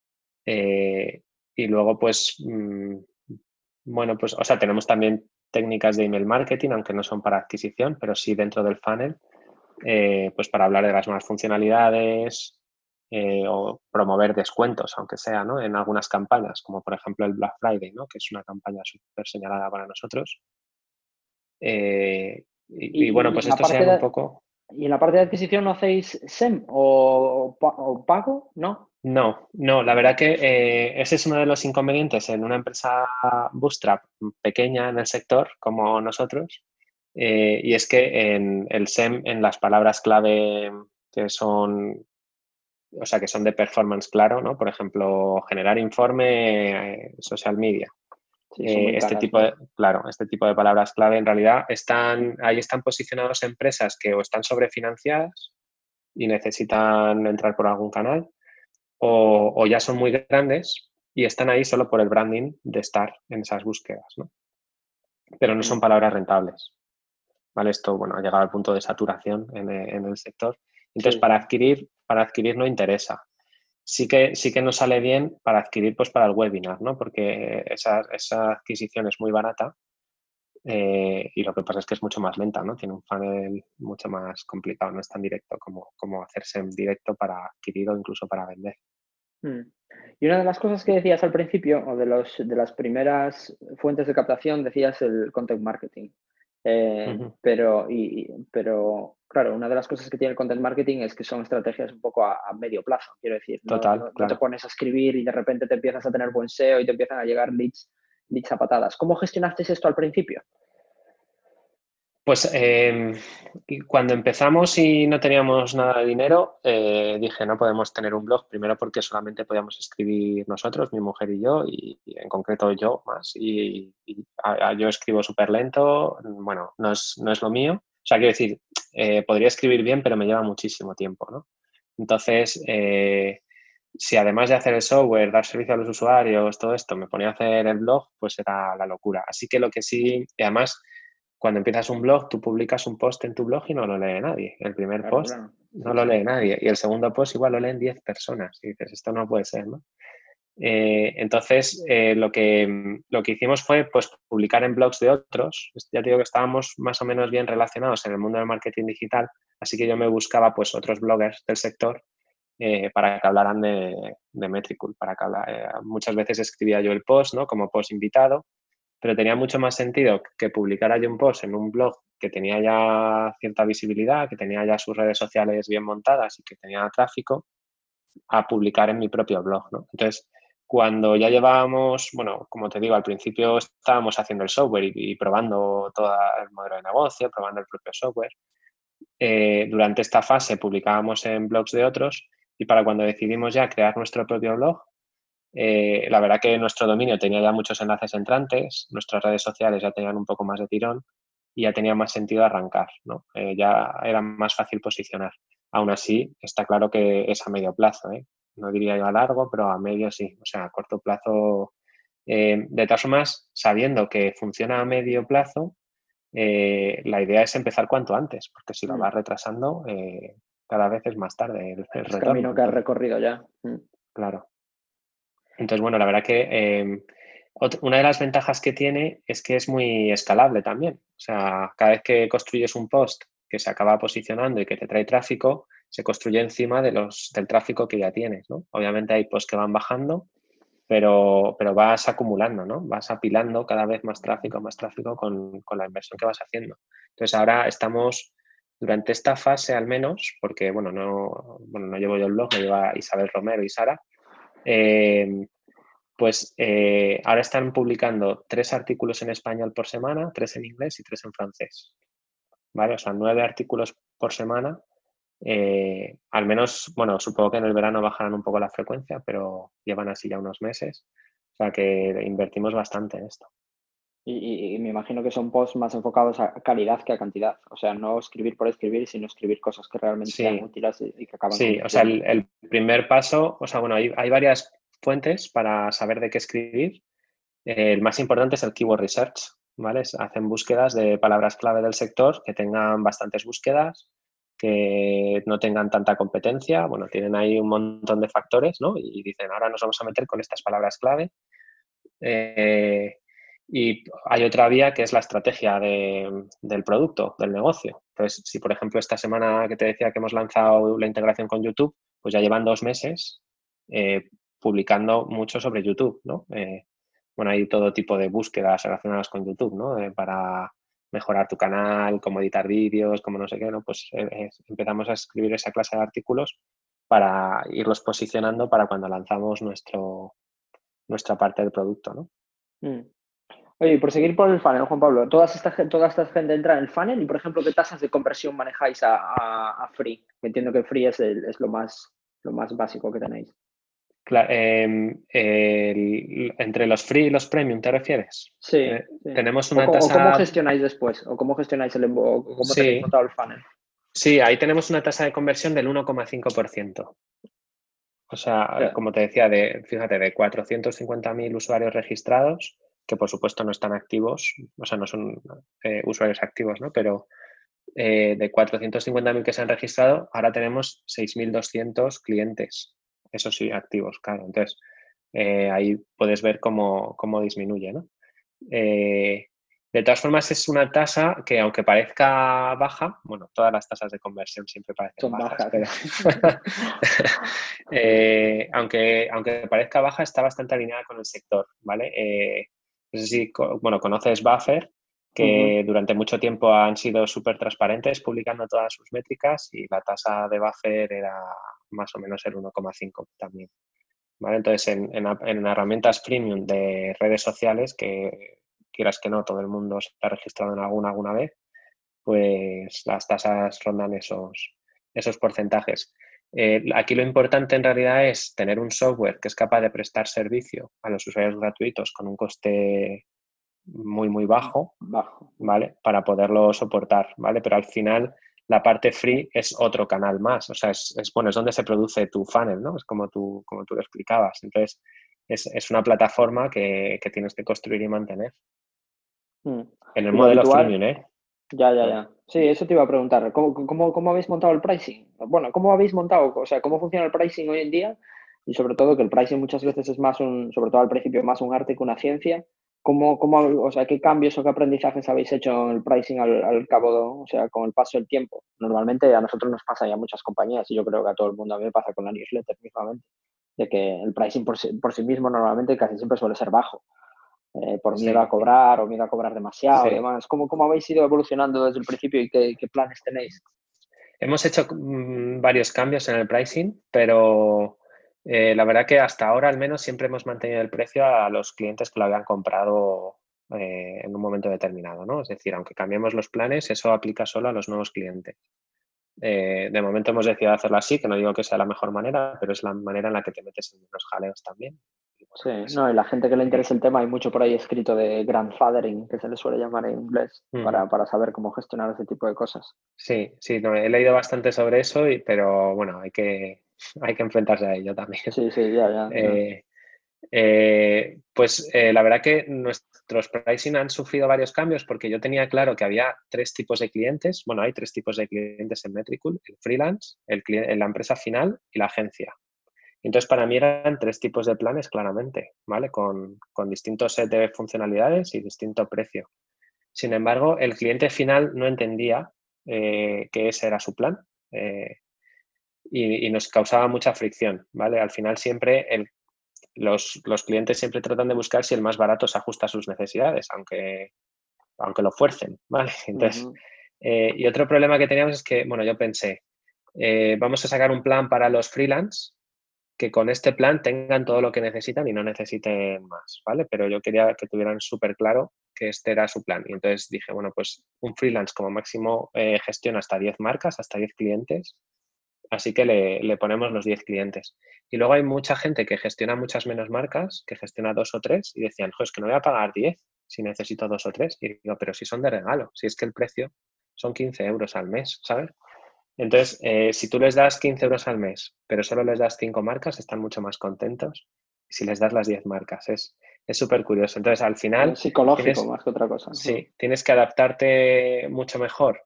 D: Eh, y luego, pues, bueno, pues, o sea, tenemos también técnicas de email marketing, aunque no son para adquisición, pero sí dentro del funnel, pues para hablar de las nuevas funcionalidades o promover descuentos, aunque sea, ¿no? En algunas campañas, como por ejemplo el Black Friday, ¿no? Que es una campaña súper señalada para nosotros. Y bueno,
C: Y, y
D: pues
C: en la
D: estos
C: parte
D: sean un
C: de,
D: poco.
C: y en la parte de adquisición no hacéis SEM o pago, ¿no?
D: No, no, la verdad que ese es uno de los inconvenientes en una empresa bootstrap pequeña en el sector como nosotros, y es que en el SEM, en las palabras clave que son, o sea, que son de performance claro, ¿no? Por ejemplo, generar informe, social media.
C: Sí, son muy caras, ¿no?
D: Este tipo de palabras clave en realidad ahí están posicionados empresas que o están sobrefinanciadas y necesitan entrar por algún canal, o ya son muy grandes y están ahí solo por el branding de estar en esas búsquedas, ¿no? Pero no son
C: Mm.
D: palabras rentables, ¿vale? Esto, bueno, ha llegado al punto de saturación en el sector. Entonces,
C: Sí, sí.
D: para adquirir no interesa. Sí que nos sale bien para adquirir, pues para el webinar, ¿no? Porque esa adquisición es muy barata y lo que pasa es que es mucho más lenta, ¿no? Tiene un funnel mucho más complicado, no es tan directo como hacerse en directo para adquirir o incluso para vender.
C: Y una de las cosas que decías al principio, o de las primeras fuentes de captación, decías el content marketing. Pero, claro, una de las cosas que tiene el content marketing es que son estrategias un poco a medio plazo. Quiero decir,
D: Total,
C: no te
D: claro.
C: pones a escribir y de repente te empiezas a tener buen SEO y te empiezan a llegar leads a patadas. ¿Cómo gestionasteis esto al principio?
D: Pues cuando empezamos y no teníamos nada de dinero, dije, no podemos tener un blog, primero porque solamente podíamos escribir nosotros, mi mujer y yo, y en concreto yo más. Yo escribo súper lento, bueno, no es lo mío. O sea, quiero decir, podría escribir bien, pero me lleva muchísimo tiempo, ¿no? Entonces, si además de hacer el software, dar servicio a los usuarios, todo esto, me ponía a hacer el blog, pues era la locura. Así que lo que sí, y además, cuando empiezas un blog, tú publicas un post en tu blog y no lo lee nadie. El primer
C: Claro,
D: post
C: claro.
D: no lo lee nadie. Y el segundo post igual lo leen 10 personas. Y dices, esto no puede ser, ¿no? Entonces, lo que hicimos fue pues, publicar en blogs de otros. Ya te digo que estábamos más o menos bien relacionados en el mundo del marketing digital, así que yo me buscaba pues, otros bloggers del sector para que hablaran de Metricool. Muchas veces escribía yo el post, ¿no? Como post invitado, pero tenía mucho más sentido que publicara yo un post en un blog que tenía ya cierta visibilidad, que tenía ya sus redes sociales bien montadas y que tenía tráfico, a publicar en mi propio blog, ¿no? Entonces, cuando ya llevábamos, bueno, como te digo, al principio estábamos haciendo el software y probando todo el modelo de negocio, probando el propio software. Durante esta fase publicábamos en blogs de otros y para cuando decidimos ya crear nuestro propio blog, la verdad que nuestro dominio tenía ya muchos enlaces entrantes, nuestras redes sociales ya tenían un poco más de tirón y ya tenía más sentido arrancar, ¿no? Ya era más fácil posicionar. Aún así, está claro que es a medio plazo, ¿eh? No diría yo a largo, pero a medio sí. O sea, a corto plazo. De todas formas, sabiendo que funciona a medio plazo, la idea es empezar cuanto antes, porque si lo vas retrasando, cada vez es más tarde el
C: Es
D: retorno.
C: camino que has
D: Entonces,
C: recorrido ya.
D: claro. Entonces, bueno, la verdad que una de las ventajas que tiene es que es muy escalable también. O sea, cada vez que construyes un post que se acaba posicionando y que te trae tráfico, se construye encima del tráfico que ya tienes, ¿no? Obviamente hay posts que van bajando, pero vas acumulando, ¿no? Vas apilando cada vez más tráfico con la inversión que vas haciendo. Entonces, ahora estamos, durante esta fase al menos, porque, bueno, no llevo yo el blog, lo lleva Isabel Romero y Sara, ahora están publicando 3 artículos en español por semana, 3 en inglés y 3 en francés. ¿Vale? O sea, 9 artículos por semana. Al menos, bueno, supongo que en el verano bajarán un poco la frecuencia, pero llevan así ya unos meses. O sea que invertimos bastante en esto.
C: Y me imagino que son posts más enfocados a calidad que a cantidad. O sea, no escribir por escribir, sino escribir cosas que realmente sean
D: Sí,
C: útiles y que acaban
D: sí. O sea,
C: convirtiendo.
D: el primer paso, o sea, bueno, hay varias fuentes para saber de qué escribir. El más importante es el keyword research, ¿vale? Hacen búsquedas de palabras clave del sector que tengan bastantes búsquedas, que no tengan tanta competencia. Bueno, tienen ahí un montón de factores, ¿no? Y dicen, ahora nos vamos a meter con estas palabras clave. Y hay otra vía que es la estrategia del producto, del negocio. Entonces, si por ejemplo esta semana que te decía que hemos lanzado la integración con YouTube, pues ya llevan 2 meses publicando mucho sobre YouTube, ¿no? Bueno, hay todo tipo de búsquedas relacionadas con YouTube, ¿no? Para mejorar tu canal, cómo editar vídeos, cómo no sé qué, ¿no? Pues empezamos a escribir esa clase de artículos para irlos posicionando para cuando lanzamos nuestra parte del producto, ¿no?
C: Oye, y por seguir por el funnel, Juan Pablo, toda esta gente entra en el funnel y, por ejemplo, ¿qué tasas de conversión manejáis a free? Entiendo que free es lo más básico que tenéis.
D: Claro, entre los free y los premium, ¿te refieres?
C: Sí, sí.
D: Tenemos
C: O
D: una
C: cómo
D: tasa.
C: gestionáis después, o cómo gestionáis o cómo tenéis
D: Sí,
C: montado el funnel.
D: sí, ahí tenemos una tasa de conversión del 1,5%. O sea, como te decía, fíjate, de 450.000 usuarios registrados, que por supuesto no están activos, o sea, no son usuarios activos, ¿no? Pero de 450.000 que se han registrado, ahora tenemos 6.200 clientes, eso sí, activos, claro. Entonces, ahí puedes ver cómo disminuye, ¿no? De todas formas, es una tasa que, aunque parezca baja, bueno, todas las tasas de conversión siempre parecen
C: Son
D: bajas,
C: bajas.
D: pero aunque parezca baja, está bastante alineada con el sector, ¿vale? No sé si, bueno, conoces Buffer, que durante mucho tiempo han sido súper transparentes publicando todas sus métricas y la tasa de Buffer era más o menos el 1,5 también, ¿vale? Entonces, en herramientas premium de redes sociales, que quieras que no, todo el mundo se ha registrado en alguna vez, pues las tasas rondan esos porcentajes. Aquí lo importante en realidad es tener un software que es capaz de prestar servicio a los usuarios gratuitos con un coste muy, muy bajo, ¿vale? Para poderlo soportar, ¿vale? Pero al final la parte free es otro canal más, o sea, bueno, es donde se produce tu funnel, ¿no? Es como tú lo explicabas. Entonces, es una plataforma que tienes que construir y mantener. En el
C: Y lo
D: modelo
C: habitual,
D: freemium, ¿eh?
C: ya. Sí, eso te iba a preguntar. ¿Cómo habéis montado el pricing? Bueno, ¿cómo habéis montado? O sea, ¿cómo funciona el pricing hoy en día? Y sobre todo que el pricing muchas veces es más sobre todo al principio, más un arte que una ciencia. O sea, qué cambios o qué aprendizajes habéis hecho en el pricing al cabo, o sea, con el paso del tiempo? Normalmente a nosotros nos pasa y a muchas compañías, y yo creo que a todo el mundo, a mí me pasa con la newsletter mismamente, de que el pricing por sí mismo normalmente casi siempre suele ser bajo. Por miedo a cobrar o miedo a cobrar demasiado y demás. ¿Cómo habéis ido evolucionando desde el principio y qué planes tenéis?
D: Hemos hecho varios cambios en el pricing, pero la verdad que hasta ahora al menos siempre hemos mantenido el precio a los clientes que lo habían comprado en un momento determinado, ¿no? Es decir, aunque cambiemos los planes, eso aplica solo a los nuevos clientes. De momento hemos decidido hacerlo así, que no digo que sea la mejor manera, pero es la manera en la que te metes en los jaleos también. Y bueno,
C: Sí,
D: pues,
C: no, y la gente que le interesa el tema, hay mucho por ahí escrito de grandfathering, que se le suele llamar en inglés, para saber cómo gestionar ese tipo de cosas.
D: Sí, no, he leído bastante sobre eso, pero bueno, hay que enfrentarse a ello también.
C: Sí, ya.
D: La verdad que nuestros pricing han sufrido varios cambios porque yo tenía claro que había tres tipos de clientes. Bueno, hay tres tipos de clientes en Metricool: el freelance, la empresa final y la agencia. Entonces, para mí eran tres tipos de planes claramente, ¿vale? Con distintos set de funcionalidades y distinto precio. Sin embargo, el cliente final no entendía que ese era su plan y nos causaba mucha fricción, ¿vale? Al final siempre los clientes siempre tratan de buscar si el más barato se ajusta a sus necesidades, aunque lo fuercen, ¿vale? Entonces, y otro problema que teníamos es que, bueno, yo pensé, vamos a sacar un plan para los freelance que con este plan tengan todo lo que necesitan y no necesiten más, ¿vale? Pero yo quería que tuvieran súper claro que este era su plan. Y entonces dije, bueno, pues un freelance como máximo gestiona hasta 10 marcas, hasta 10 clientes, así que le ponemos los 10 clientes. Y luego hay mucha gente que gestiona muchas menos marcas, que gestiona 2 o 3 y decían, es que no voy a pagar 10 si necesito 2 o 3. Y digo, pero si son de regalo, si es que el precio son 15 euros al mes, ¿sabes? Entonces, si tú les das 15 euros al mes, pero solo les das 5 marcas, están mucho más contentos. Si les das las 10 marcas, es súper curioso. Entonces, al final,
C: Es psicológico más que otra cosa.
D: sí, tienes que adaptarte mucho mejor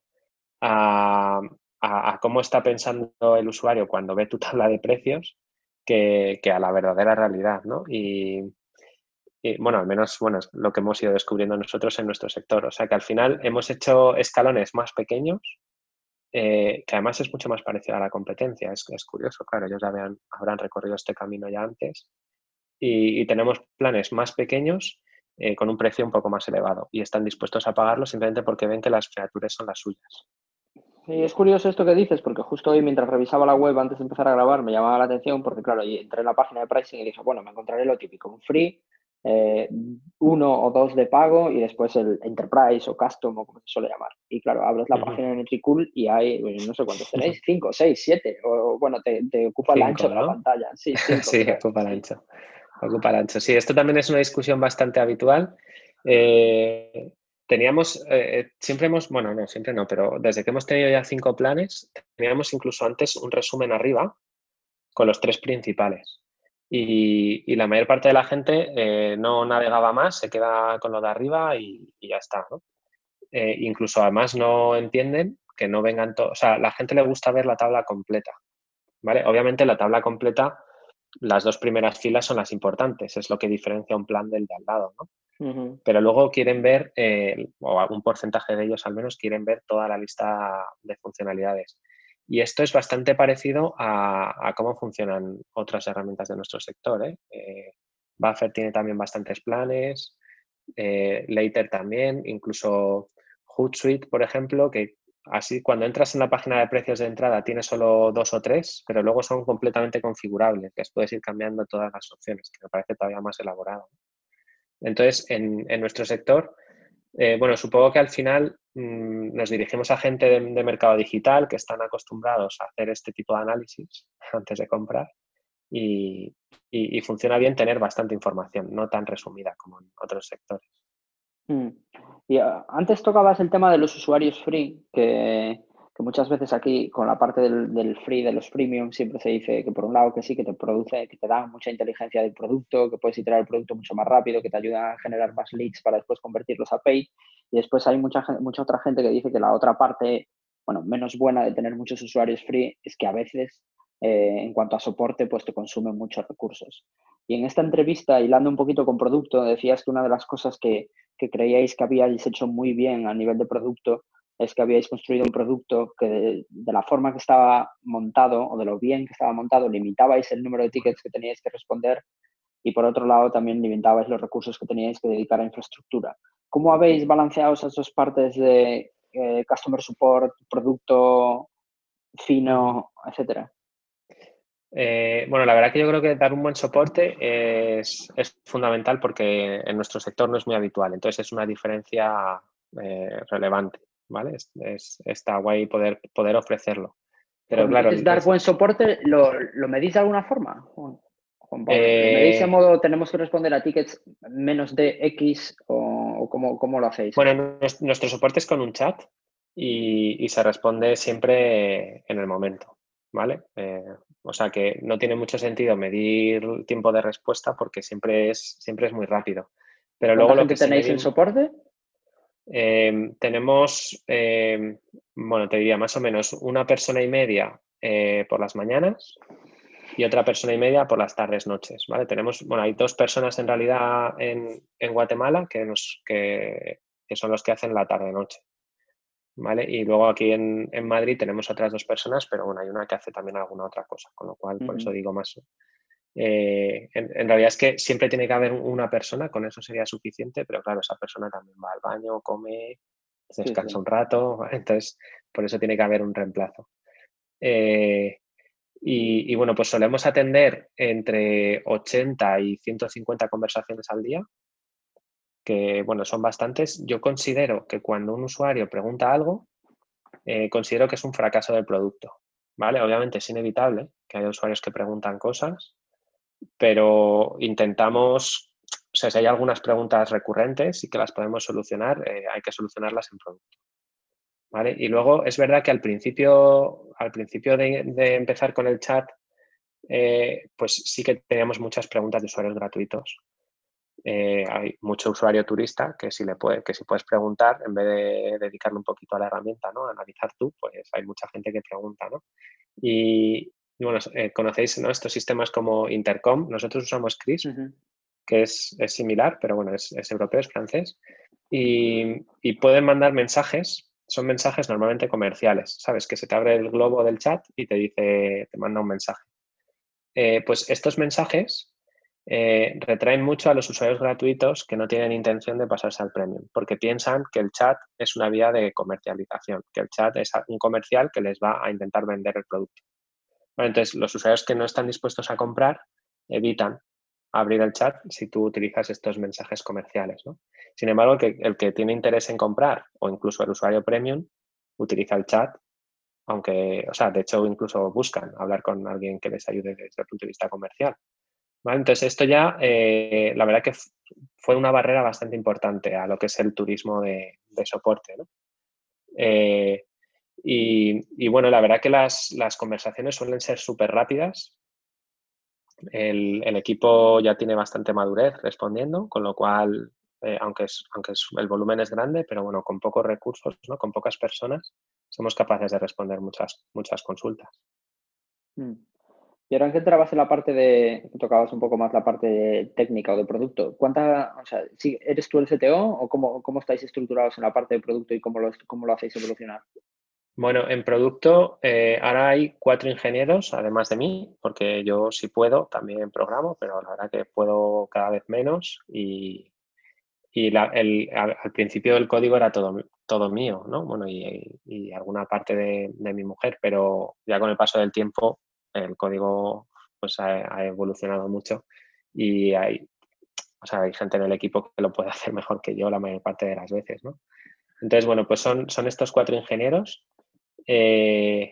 D: a cómo está pensando el usuario cuando ve tu tabla de precios que a la verdadera realidad, ¿no? Y, bueno, al menos es lo que hemos ido descubriendo nosotros en nuestro sector. O sea, que al final hemos hecho escalones más pequeños que además es mucho más parecido a la competencia. Es curioso, claro, ellos habrán recorrido este camino ya antes y tenemos planes más pequeños con un precio un poco más elevado y están dispuestos a pagarlo simplemente porque ven que las features son las suyas.
C: Sí, es curioso esto que dices, porque justo hoy mientras revisaba la web antes de empezar a grabar me llamaba la atención porque, claro, entré en la página de pricing y dije, bueno, me encontraré lo típico, un free, 1 o 2 de pago y después el enterprise o custom o como se suele llamar. Y claro, abres la página de Metricool y hay, no sé cuántos tenéis, 5, 6, 7, o bueno, te ocupa el
D: 5,
C: ancho de la
D: ¿no?
C: pantalla. Sí, 5.
D: Sí,
C: Creo.
D: ocupa el ancho. Ocupa el ancho. Sí, esto también es una discusión bastante habitual. Siempre no, pero desde que hemos tenido ya 5 planes, teníamos incluso antes un resumen arriba con los 3 principales. Y la mayor parte de la gente no navegaba más, se queda con lo de arriba y ya está, ¿no? Incluso además no entienden que no vengan todos, o sea, a la gente le gusta ver la tabla completa, ¿vale? Obviamente la tabla completa las 2 primeras filas son las importantes, es lo que diferencia un plan del de al lado, ¿no?
C: Ujú.
D: Pero luego quieren ver, o algún porcentaje de ellos al menos, quieren ver toda la lista de funcionalidades. Y esto es bastante parecido a cómo funcionan otras herramientas de nuestro sector, ¿eh? Buffer tiene también bastantes planes, Later también, incluso Hootsuite, por ejemplo, que así cuando entras en la página de precios de entrada tiene solo 2 o 3, pero luego son completamente configurables, les puedes ir cambiando todas las opciones, que me parece todavía más elaborado. Entonces, en nuestro sector, bueno, supongo que al final nos dirigimos a gente de mercado digital que están acostumbrados a hacer este tipo de análisis antes de comprar y funciona bien tener bastante información, no tan resumida como en otros sectores.
C: Mm. Y antes tocabas el tema de los usuarios free, que muchas veces aquí con la parte del free, de los premium, siempre se dice que por un lado que sí, que te produce, que te dan mucha inteligencia del producto, que puedes iterar el producto mucho más rápido, que te ayuda a generar más leads para después convertirlos a paid. Y después hay mucha otra gente que dice que la otra parte, bueno, menos buena de tener muchos usuarios free es que a veces, en cuanto a soporte, pues te consumen muchos recursos. Y en esta entrevista, hilando un poquito con producto, decías que una de las cosas que creíais que habíais hecho muy bien a nivel de producto es que habíais construido un producto que de la forma que estaba montado o de lo bien que estaba montado limitabais el número de tickets que teníais que responder y por otro lado también limitabais los recursos que teníais que dedicar a infraestructura. ¿Cómo habéis balanceado esas dos partes de customer support, producto fino, etcétera?
D: Bueno, la verdad que yo creo que dar un buen soporte es fundamental porque en nuestro sector no es muy habitual, entonces es una diferencia relevante, ¿vale? Está guay poder ofrecerlo. Pero
C: Cuando
D: claro,
C: dices dar buen soporte, ¿lo medís de alguna forma, Juan Pablo? ¿Lo medís a
D: eh,
C: modo tenemos que responder a tickets menos de X o cómo lo hacéis
D: bueno,
C: esto?
D: nuestro soporte es con un chat y se responde siempre en el momento, ¿vale? O sea que no tiene mucho sentido medir el tiempo de respuesta porque siempre es muy rápido. Pero
C: ¿Cuánta
D: luego lo
C: gente
D: que sí
C: tenéis en
D: medimos,
C: soporte?
D: tenemos, bueno, te diría más o menos una persona y media por las mañanas y otra persona y media por las tardes, noches, ¿vale? Tenemos, bueno, hay 2 personas en realidad en Guatemala que son los que hacen la tarde-noche, ¿vale? Y luego aquí en Madrid tenemos otras 2 personas, pero bueno, hay una que hace también alguna otra cosa, con lo cual, por eso
C: Ujú.
D: digo más. En realidad es que siempre tiene que haber una persona, con eso sería suficiente, pero claro, esa persona también va al baño, come,
C: Sí,
D: descansa
C: sí.
D: un rato, ¿vale? Entonces por eso tiene que haber un reemplazo. Eh, y bueno, pues solemos atender entre 80 y 150 conversaciones al día, que bueno, son bastantes. Yo considero que cuando un usuario pregunta algo, considero que es un fracaso del producto, ¿vale? Obviamente es inevitable que haya usuarios que preguntan cosas, pero intentamos, o sea, si hay algunas preguntas recurrentes y que las podemos solucionar, hay que solucionarlas en producto, ¿vale? Y luego es verdad que al principio de empezar con el chat, pues sí que teníamos muchas preguntas de usuarios gratuitos. Hay mucho usuario turista que que si puedes preguntar, en vez de dedicarle un poquito a la herramienta, ¿no? A analizar tú, pues hay mucha gente que pregunta, ¿no? Y bueno, conocéis, ¿no? Estos sistemas como Intercom. Nosotros usamos CRISP,
C: Ujú.
D: que es similar, pero bueno, es europeo, es francés. Y pueden mandar mensajes, son mensajes normalmente comerciales, ¿sabes? Que se te abre el globo del chat y te manda un mensaje. Pues estos mensajes retraen mucho a los usuarios gratuitos que no tienen intención de pasarse al premium, porque piensan que el chat es una vía de comercialización, que el chat es un comercial que les va a intentar vender el producto. Bueno, entonces, los usuarios que no están dispuestos a comprar evitan abrir el chat si tú utilizas estos mensajes comerciales, ¿no? Sin embargo, el que tiene interés en comprar o incluso el usuario premium utiliza el chat, aunque, o sea, de hecho, incluso buscan hablar con alguien que les ayude desde el punto de vista comercial. ¿Vale? Entonces, esto ya, la verdad que fue una barrera bastante importante a lo que es el turismo de soporte, ¿no? Y bueno, la verdad que las conversaciones suelen ser súper rápidas. El equipo ya tiene bastante madurez respondiendo, con lo cual, aunque el volumen es grande, pero bueno, con pocos recursos, ¿no? Con pocas personas, somos capaces de responder muchas consultas.
C: Mm. Y ahora que entrabas en la parte que tocabas un poco más la parte técnica o de producto, o sea, ¿eres tú el CTO o cómo estáis estructurados en la parte de producto y cómo lo hacéis evolucionar?
D: Bueno, en producto ahora hay 4 ingenieros, además de mí, porque yo sí puedo, también programo, pero la verdad que puedo cada vez menos al principio el código era todo mío, ¿no? Bueno, y alguna parte de mi mujer, pero ya con el paso del tiempo el código pues ha evolucionado mucho y hay gente en el equipo que lo puede hacer mejor que yo la mayor parte de las veces, ¿no? Entonces, bueno, pues son estos 4 ingenieros. eh,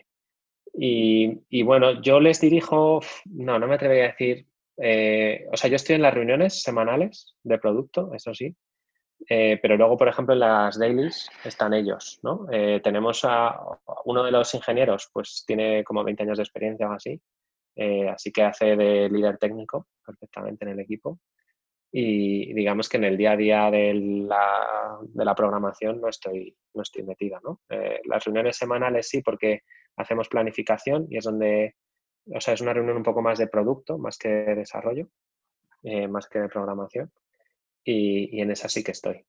D: y bueno, yo les dirijo, no me atrevería a decir, o sea, yo estoy en las reuniones semanales de producto, eso sí, pero luego, por ejemplo, en las dailies están ellos, ¿no? Tenemos a uno de los ingenieros, pues tiene como 20 años de experiencia o así, así que hace de líder técnico perfectamente en el equipo. Y digamos que en el día a día de la programación no estoy metida, ¿no? Las reuniones semanales sí, porque hacemos planificación y es donde, o sea, es una reunión un poco más de producto, más que de desarrollo, más que de programación, y en esa sí que estoy.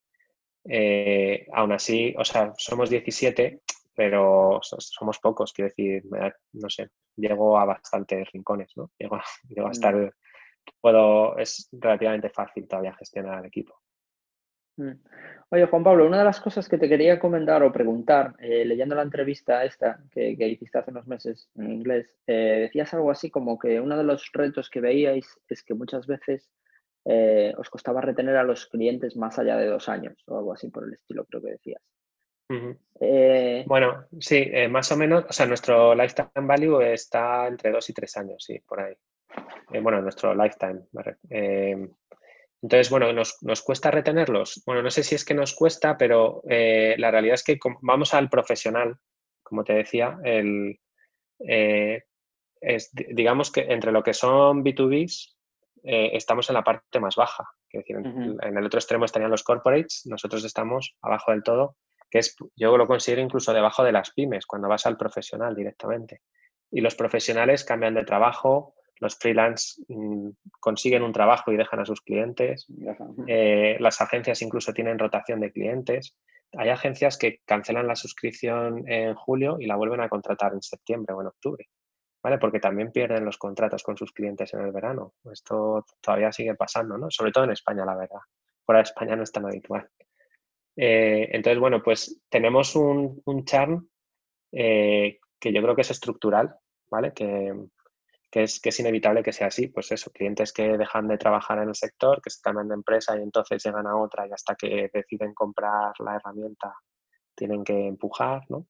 D: Aún así, o sea, somos 17, pero somos pocos, quiero decir, no sé, llego a bastantes rincones, ¿no? Llego a
C: Mm,
D: estar, es relativamente fácil todavía gestionar el equipo.
C: mm. Oye, Juan Pablo, una de las cosas que te quería comentar o preguntar, leyendo la entrevista esta que hiciste hace unos meses en inglés, decías algo así como que uno de los retos que veíais es que muchas veces os costaba retener a los clientes más allá de 2 años o algo así por el estilo, creo que decías.
D: Ujú.
C: Eh,
D: Bueno, sí, más o menos, o sea, nuestro lifetime value está entre 2 y 3 años, sí, por ahí. Bueno, nuestro lifetime. Entonces, bueno, ¿nos cuesta retenerlos? Bueno, no sé si es que nos cuesta, pero la realidad es que vamos al profesional, como te decía, eh, digamos que entre lo que son B2Bs, estamos en la parte más baja. Es decir,
C: Ujú.
D: en el otro extremo estarían los corporates, nosotros estamos abajo del todo, yo lo considero incluso debajo de las pymes, cuando vas al profesional directamente. Y los profesionales cambian de trabajo, los freelance consiguen un trabajo y dejan a sus clientes, las agencias incluso tienen rotación de clientes. Hay agencias que cancelan la suscripción en julio y la vuelven a contratar en septiembre o en octubre. ¿Vale? Porque también pierden los contratos con sus clientes en el verano. Esto todavía sigue pasando, ¿no? Sobre todo en España, la verdad. Fuera de España no es tan habitual. Entonces, bueno, pues tenemos un churn que yo creo que es estructural, ¿vale? Que es inevitable que sea así. Pues eso, clientes que dejan de trabajar en el sector, que se cambian de empresa y entonces llegan a otra y hasta que deciden comprar la herramienta tienen que empujar, ¿no?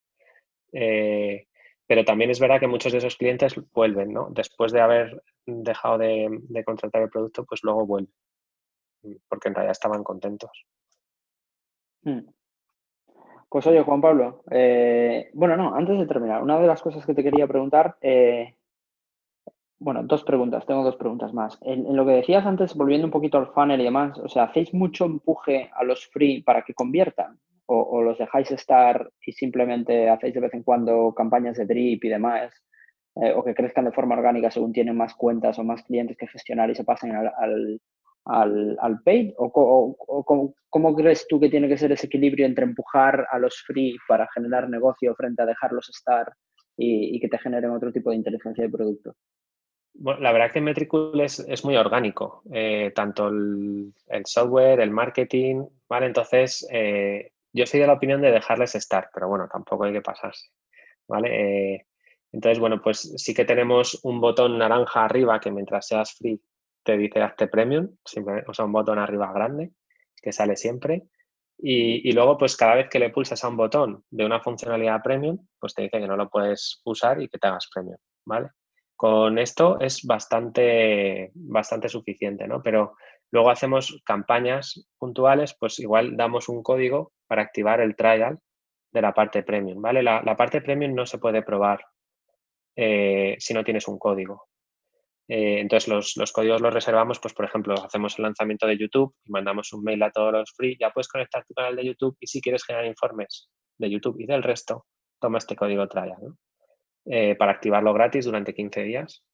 D: Pero también es verdad que muchos de esos clientes vuelven, ¿no? Después de haber dejado de contratar el producto, pues luego vuelven, porque en realidad estaban contentos.
C: Mm. Pues oye, Juan Pablo, bueno, no, antes de terminar, una de las cosas que te quería preguntar, bueno, tengo dos preguntas más. En lo que decías antes, volviendo un poquito al funnel y demás, o sea, ¿hacéis mucho empuje a los free para que conviertan? ¿O los dejáis estar y simplemente hacéis de vez en cuando campañas de drip y demás? ¿O que crezcan de forma orgánica según tienen más cuentas o más clientes que gestionar y se pasen al paid? ¿Cómo crees tú que tiene que ser ese equilibrio entre empujar a los free para generar negocio frente a dejarlos estar y que te generen otro tipo de inteligencia de producto?
D: Bueno, la verdad que Metricool es muy orgánico, tanto el software, el marketing, ¿vale? Entonces, yo soy de la opinión de dejarles estar, pero bueno, tampoco hay que pasarse, ¿vale? Entonces, bueno, pues sí que tenemos un botón naranja arriba que mientras seas free te dice hazte premium, o sea, un botón arriba grande que sale siempre. Y luego, pues cada vez que le pulsas a un botón de una funcionalidad premium, pues te dice que no lo puedes usar y que te hagas premium, ¿vale? Con esto es bastante suficiente, ¿no? Pero luego hacemos campañas puntuales, pues igual damos un código para activar el trial de la parte premium, ¿vale? La parte premium no se puede probar si no tienes un código. Entonces, los códigos los reservamos, pues por ejemplo, hacemos el lanzamiento de YouTube y mandamos un mail a todos los free, ya puedes conectar tu canal de YouTube y si quieres generar informes de YouTube y del resto, toma este código trial, ¿no? Para activarlo gratis durante 15 días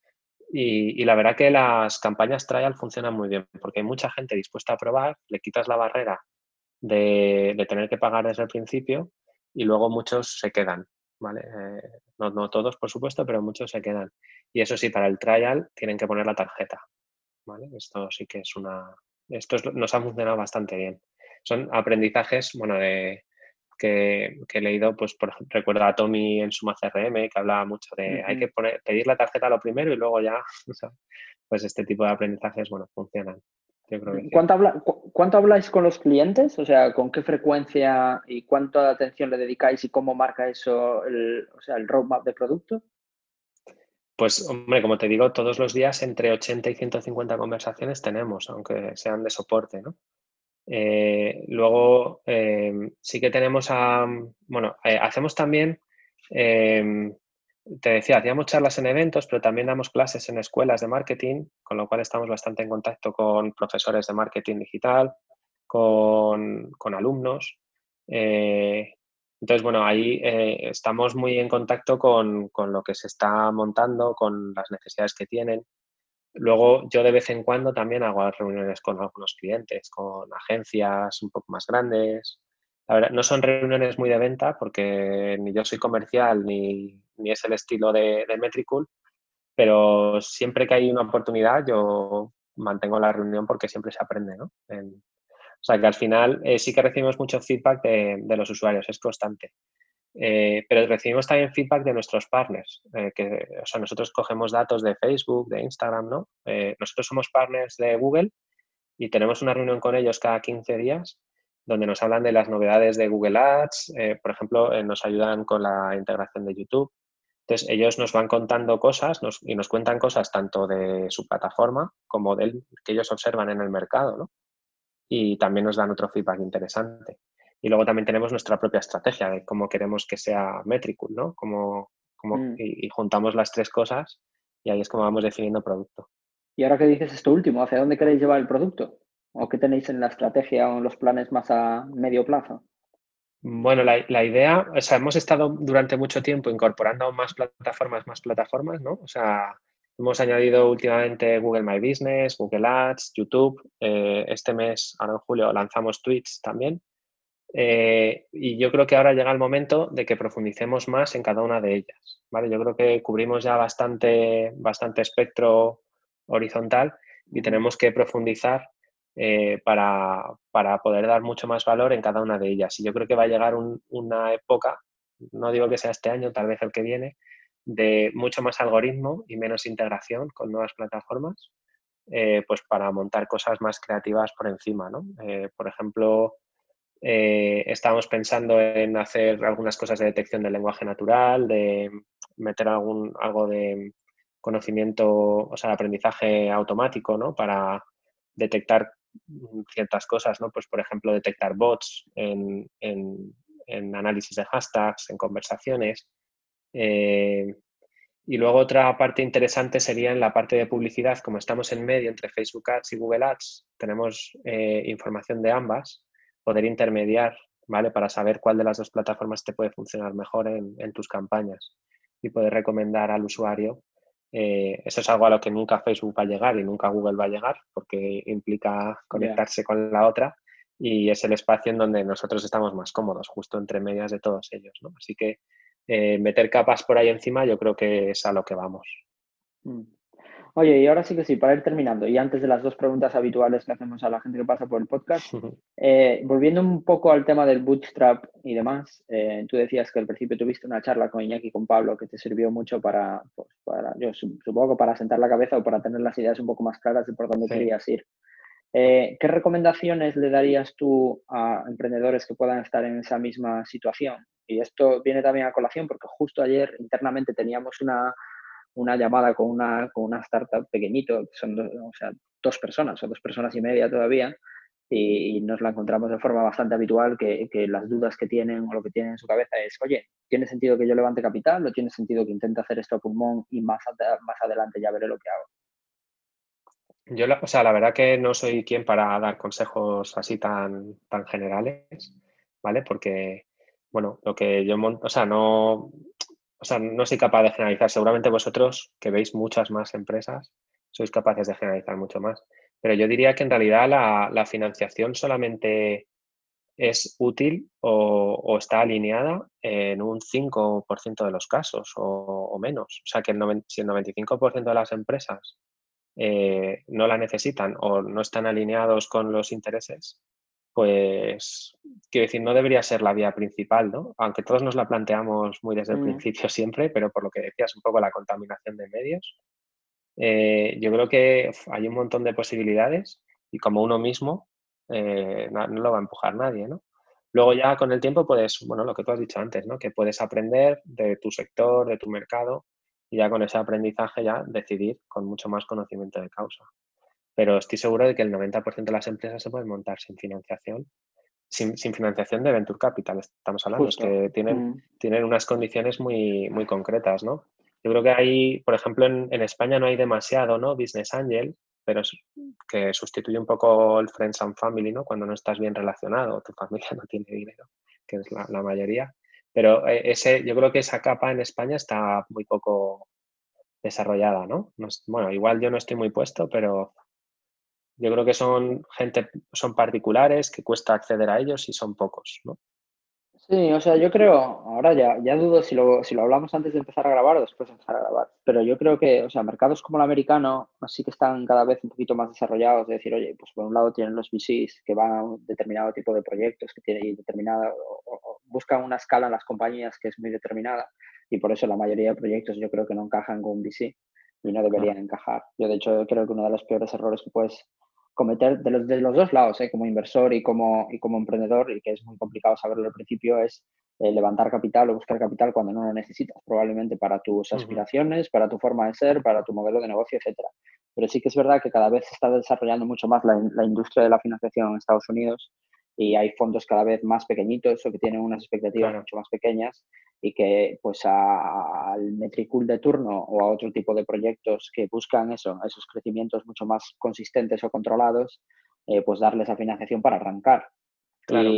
D: Y la verdad que las campañas trial funcionan muy bien porque hay mucha gente dispuesta a probar, le quitas la barrera de tener que pagar desde el principio y luego muchos se quedan, ¿vale? No todos, por supuesto, pero muchos se quedan. Y eso sí, para el trial tienen que poner la tarjeta, ¿vale? Esto sí que es nos ha funcionado bastante bien. Son aprendizajes, bueno, que he leído, pues recuerdo a Tommy en Suma CRM que hablaba mucho de hay que pedir la tarjeta lo primero y luego ya, pues este tipo de aprendizajes, bueno, funcionan. Yo creo que sí.
C: ¿Cuánto habláis con los clientes? O sea, ¿con qué frecuencia y cuánta atención le dedicáis y cómo marca eso el roadmap de producto?
D: Pues, hombre, como te digo, todos los días entre 80 y 150 conversaciones tenemos, aunque sean de soporte, ¿no? Luego, sí que tenemos hacemos también, te decía, hacíamos charlas en eventos, pero también damos clases en escuelas de marketing, con lo cual estamos bastante en contacto con profesores de marketing digital, con alumnos. Entonces, bueno, ahí estamos muy en contacto con lo que se está montando, con las necesidades que tienen. Luego, yo de vez en cuando también hago reuniones con algunos clientes, con agencias un poco más grandes. La verdad, no son reuniones muy de venta porque ni yo soy comercial ni es el estilo de Metricool, pero siempre que hay una oportunidad yo mantengo la reunión porque siempre se aprende, ¿no? O sea, que al final sí que recibimos mucho feedback de los usuarios, es constante. Pero recibimos también feedback de nuestros partners, o sea, nosotros cogemos datos de Facebook, de Instagram, ¿no? Nosotros somos partners de Google y tenemos una reunión con ellos cada 15 días donde nos hablan de las novedades de Google Ads, por ejemplo, nos ayudan con la integración de YouTube. Entonces, ellos nos van contando cosas y nos cuentan cosas tanto de su plataforma como que ellos observan en el mercado, ¿no? Y también nos dan otro feedback interesante. Y luego también tenemos nuestra propia estrategia de cómo queremos que sea Metricool, ¿no? Y juntamos las tres cosas y ahí es como vamos definiendo producto.
C: Y ahora que dices esto último, ¿hacia dónde queréis llevar el producto? ¿O qué tenéis en la estrategia o en los planes más a medio plazo?
D: Bueno, la idea, o sea, hemos estado durante mucho tiempo incorporando más plataformas, ¿no? O sea, hemos añadido últimamente Google My Business, Google Ads, YouTube. Este mes, ahora en julio, lanzamos Twitch también. Y yo creo que ahora llega el momento de que profundicemos más en cada una de ellas, ¿vale? Yo creo que cubrimos ya bastante espectro horizontal y tenemos que profundizar para poder dar mucho más valor en cada una de ellas. Y yo creo que va a llegar una época, no digo que sea este año, tal vez el que viene, de mucho más algoritmo y menos integración con nuevas plataformas, pues para montar cosas más creativas por encima, ¿no? Por ejemplo, estábamos pensando en hacer algunas cosas de detección del lenguaje natural, de meter algo de conocimiento, o sea, de aprendizaje automático, ¿no? Para detectar ciertas cosas, ¿no? Pues, por ejemplo, detectar bots en análisis de hashtags, en conversaciones. Y luego otra parte interesante sería en la parte de publicidad, como estamos en medio entre Facebook Ads y Google Ads, tenemos información de ambas, poder intermediar, ¿vale? Para saber cuál de las dos plataformas te puede funcionar mejor en tus campañas y poder recomendar al usuario. Eso es algo a lo que nunca Facebook va a llegar y nunca Google va a llegar porque implica conectarse con la otra y es el espacio en donde nosotros estamos más cómodos, justo entre medias de todos ellos, ¿no? Así que meter capas por ahí encima yo creo que es a lo que vamos.
C: Oye, y ahora sí que sí, para ir terminando, y antes de las dos preguntas habituales que hacemos a la gente que pasa por el podcast, volviendo un poco al tema del bootstrap y demás, tú decías que al principio tuviste una charla con Iñaki y con Pablo que te sirvió mucho yo supongo que para sentar la cabeza o para tener las ideas un poco más claras de por dónde querías ir. ¿Qué recomendaciones le darías tú a emprendedores que puedan estar en esa misma situación? Y esto viene también a colación porque justo ayer internamente teníamos una llamada con una startup pequeñito, que son dos personas o 2,5 personas todavía, y nos la encontramos de forma bastante habitual que las dudas que tienen o lo que tienen en su cabeza es, oye, ¿tiene sentido que yo levante capital o tiene sentido que intente hacer esto a pulmón y más adelante ya veré lo que hago?
D: Yo, o sea, la verdad que no soy quien para dar consejos así tan generales, ¿vale? Porque, bueno, lo que yo monto, o sea, no, o sea, no soy capaz de generalizar. Seguramente vosotros, que veis muchas más empresas, sois capaces de generalizar mucho más. Pero yo diría que en realidad la financiación solamente es útil o está alineada en un 5% de los casos o menos. O sea, que si el 95% de las empresas no la necesitan o no están alineados con los intereses, pues, quiero decir, no debería ser la vía principal, ¿no? Aunque todos nos la planteamos muy desde el principio siempre, pero por lo que decías, un poco la contaminación de medios, yo creo que hay un montón de posibilidades y como uno mismo, no lo va a empujar nadie, ¿no? Luego ya con el tiempo puedes, bueno, lo que tú has dicho antes, ¿no? Que puedes aprender de tu sector, de tu mercado y ya con ese aprendizaje ya decidir con mucho más conocimiento de causa. Pero estoy seguro de que el 90% de las empresas se pueden montar sin financiación, sin financiación de Venture Capital, estamos hablando, es
C: Justo.
D: que tienen unas condiciones muy, muy concretas, ¿no? Yo creo que hay, por ejemplo, en España no hay demasiado, ¿no? Business Angel, pero que sustituye un poco el Friends and Family, ¿no? Cuando no estás bien relacionado, tu familia no tiene dinero, que es la mayoría. Pero yo creo que esa capa en España está muy poco desarrollada, ¿no? Bueno, igual yo no estoy muy puesto, pero yo creo que son particulares, que cuesta acceder a ellos y son pocos, ¿no?
C: Sí, o sea, yo creo, ahora ya dudo si lo hablamos antes de empezar a grabar o después de empezar a grabar, pero yo creo que, o sea, mercados como el americano sí que están cada vez un poquito más desarrollados, es decir, oye, pues por un lado tienen los VCs que van a un determinado tipo de proyectos, que tienen determinada, o buscan una escala en las compañías que es muy determinada y por eso la mayoría de proyectos yo creo que no encajan con un VC y no deberían
D: Claro,
C: encajar. Yo, de hecho, creo que uno de los peores errores que puedes cometer de los dos lados, como inversor y como emprendedor, y que es muy complicado saberlo al principio, es levantar capital o buscar capital cuando no lo necesitas, probablemente para tus
D: ujú,
C: aspiraciones, para tu forma de ser, para tu modelo de negocio, etcétera. Pero sí que es verdad que cada vez se está desarrollando mucho más la industria de la financiación en Estados Unidos y hay fondos cada vez más pequeñitos o que tienen unas expectativas
D: claro,
C: mucho más pequeñas y que pues al metricool de turno o a otro tipo de proyectos que buscan esos crecimientos mucho más consistentes o controlados, pues darles la financiación para arrancar.
D: claro,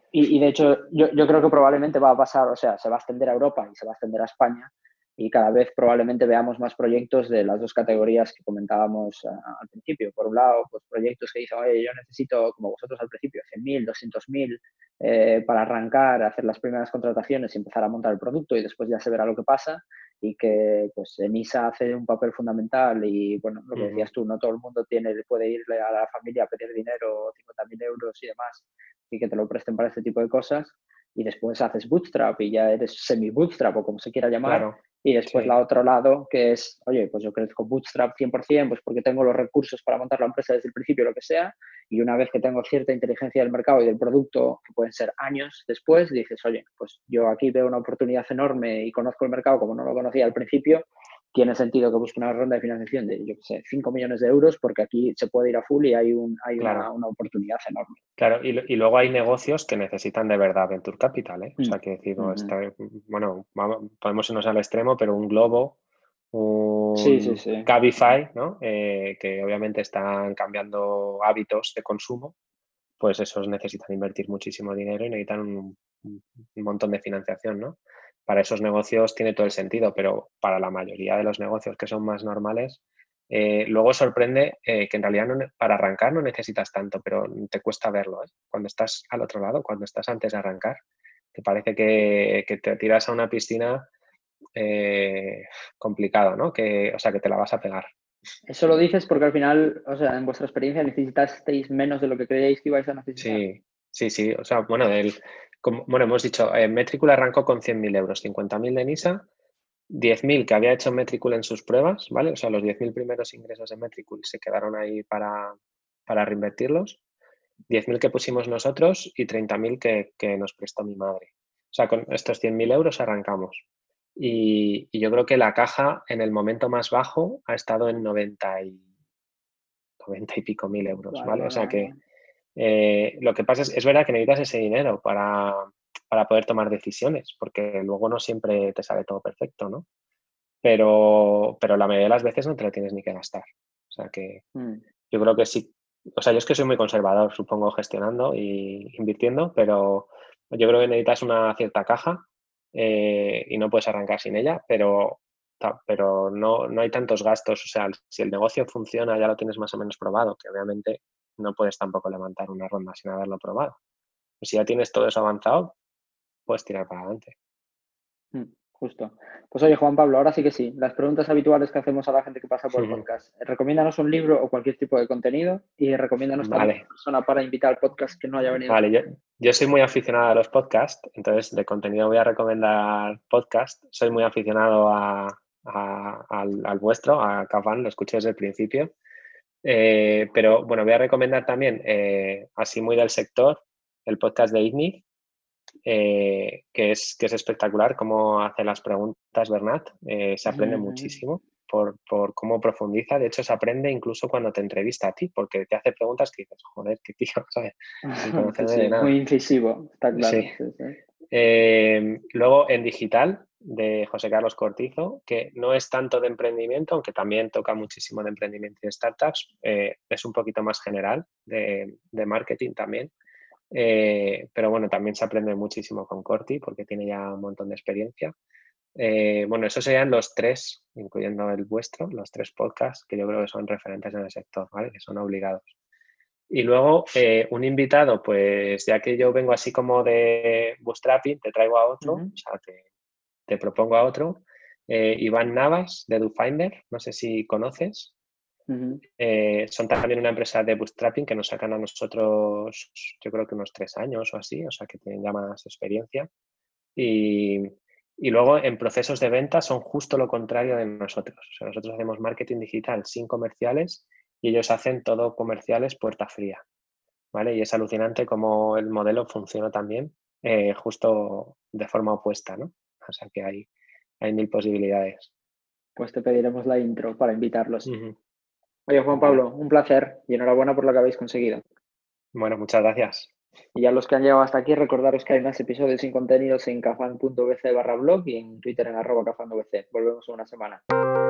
C: Y de hecho, yo creo que probablemente va a pasar, o sea, se va a extender a Europa y se va a extender a España y cada vez probablemente veamos más proyectos de las dos categorías que comentábamos al principio. Por un lado, pues proyectos que dicen, oye, yo necesito, como vosotros al principio, 100.000, 200.000 para arrancar, hacer las primeras contrataciones y empezar a montar el producto y después ya se verá lo que pasa y que pues Enisa hace un papel fundamental y bueno, lo que
D: ujú,
C: decías tú, no todo el mundo puede irle a la familia a pedir dinero, 50.000 euros y demás y que te lo presten para este tipo de cosas y después haces bootstrap y ya eres semi-bootstrap o como se quiera llamar
D: claro,
C: y después
D: sí,
C: la otro lado que es, oye, pues yo crezco bootstrap 100%, pues porque tengo los recursos para montar la empresa desde el principio, lo que sea, y una vez que tengo cierta inteligencia del mercado y del producto, que pueden ser años después, dices, oye, pues yo aquí veo una oportunidad enorme y conozco el mercado como no lo conocía al principio, tiene sentido que busque una ronda de financiación de, yo qué sé, 5 millones de euros porque aquí se puede ir a full y hay
D: claro,
C: una oportunidad enorme.
D: claro. Y luego hay negocios que necesitan de verdad Venture Capital, ¿eh? O
C: Mm.
D: sea, que decir, no,
C: Ujú.
D: bueno, podemos irnos al extremo, pero un Globo,
C: Sí, sí,
D: un
C: sí.
D: Cabify, ¿no? Que obviamente están cambiando hábitos de consumo, pues esos necesitan invertir muchísimo dinero y necesitan un montón de financiación, ¿no? Para esos negocios tiene todo el sentido, pero para la mayoría de los negocios que son más normales, luego sorprende que en realidad para arrancar no necesitas tanto, pero te cuesta verlo, ¿eh? Cuando estás al otro lado, cuando estás antes de arrancar, te parece que te tiras a una piscina complicado, ¿no? O sea, que te la vas a pegar.
C: Eso lo dices porque al final, o sea, en vuestra experiencia necesitasteis menos de lo que creíais que ibais a necesitar.
D: Sí, sí, sí. O sea, bueno, bueno, hemos dicho, Metricool arrancó con 100.000 euros, 50.000 de NISA, 10.000 que había hecho Metricool en sus pruebas, ¿vale? O sea, los 10.000 primeros ingresos de Metricool se quedaron ahí para reinvertirlos, 10.000 que pusimos nosotros y 30.000 que nos prestó mi madre. O sea, con estos 100.000 euros arrancamos. Y yo creo que la caja en el momento más bajo ha estado en 90 y pico mil euros,
C: Vale,
D: ¿vale? O
C: vale,
D: sea
C: vale,
D: que
C: vale.
D: lo que pasa es verdad que necesitas ese dinero para poder tomar decisiones, porque luego no siempre te sale todo perfecto, ¿no? Pero la mayoría de las veces no te lo tienes ni que gastar. O sea que
C: Mm.
D: yo creo que sí. O sea, yo es que soy muy conservador, supongo, gestionando y invirtiendo, pero yo creo que necesitas una cierta caja y no puedes arrancar sin ella, pero no hay tantos gastos. O sea, si el negocio funciona, ya lo tienes más o menos probado, que obviamente no puedes tampoco levantar una ronda sin haberlo probado. Pues si ya tienes todo eso avanzado, puedes tirar para adelante.
C: Justo. Pues oye, Juan Pablo, ahora sí que sí. Las preguntas habituales que hacemos a la gente que pasa por el podcast. Recomiéndanos un libro o cualquier tipo de contenido y recomiéndanos también una persona para invitar al podcast que no haya venido.
D: Vale, yo soy muy aficionado a los podcasts, entonces de contenido voy a recomendar podcast. Soy muy aficionado al vuestro, a Cafán, lo escuché desde el principio. Pero bueno, voy a recomendar también, así muy del sector, el podcast de Ignif, que es espectacular cómo hace las preguntas Bernat. Se aprende muchísimo por cómo profundiza. De hecho, se aprende incluso cuando te entrevista a ti, porque te hace preguntas que dices, joder, qué tío, ¿sabes? Sin conocerme de nada.
C: Muy incisivo, está claro.
D: Sí. Luego, en digital, de José Carlos Cortizo, que no es tanto de emprendimiento, aunque también toca muchísimo de emprendimiento y de startups, es un poquito más general, de marketing también. Pero bueno, también se aprende muchísimo con Corti porque tiene ya un montón de experiencia. Bueno, esos serían los 3, incluyendo el vuestro, los 3 podcasts que yo creo que son referentes en el sector, ¿vale? Que son obligados. Y luego un invitado, pues ya que yo vengo así como de bootstrapping, te traigo a otro, o sea, te propongo a otro. Iván Navas, de DoFinder, no sé si conoces. Son también una empresa de bootstrapping que nos sacan a nosotros, yo creo que unos 3 años o así, o sea que tienen ya más experiencia. Y luego en procesos de venta son justo lo contrario de nosotros. O sea, nosotros hacemos marketing digital sin comerciales y ellos hacen todo comerciales puerta fría, ¿vale? Y es alucinante cómo el modelo funciona también justo de forma opuesta, ¿no? O sea que hay 1000 posibilidades.
C: Pues te pediremos la intro para invitarlos. Oye, Juan Pablo, un placer y enhorabuena por lo que habéis conseguido.
D: Bueno, muchas gracias.
C: Y a los que han llegado hasta aquí, recordaros que hay más episodios sin contenidos en cafan.vc/blog y en Twitter en @cafan.vc. Volvemos en una semana.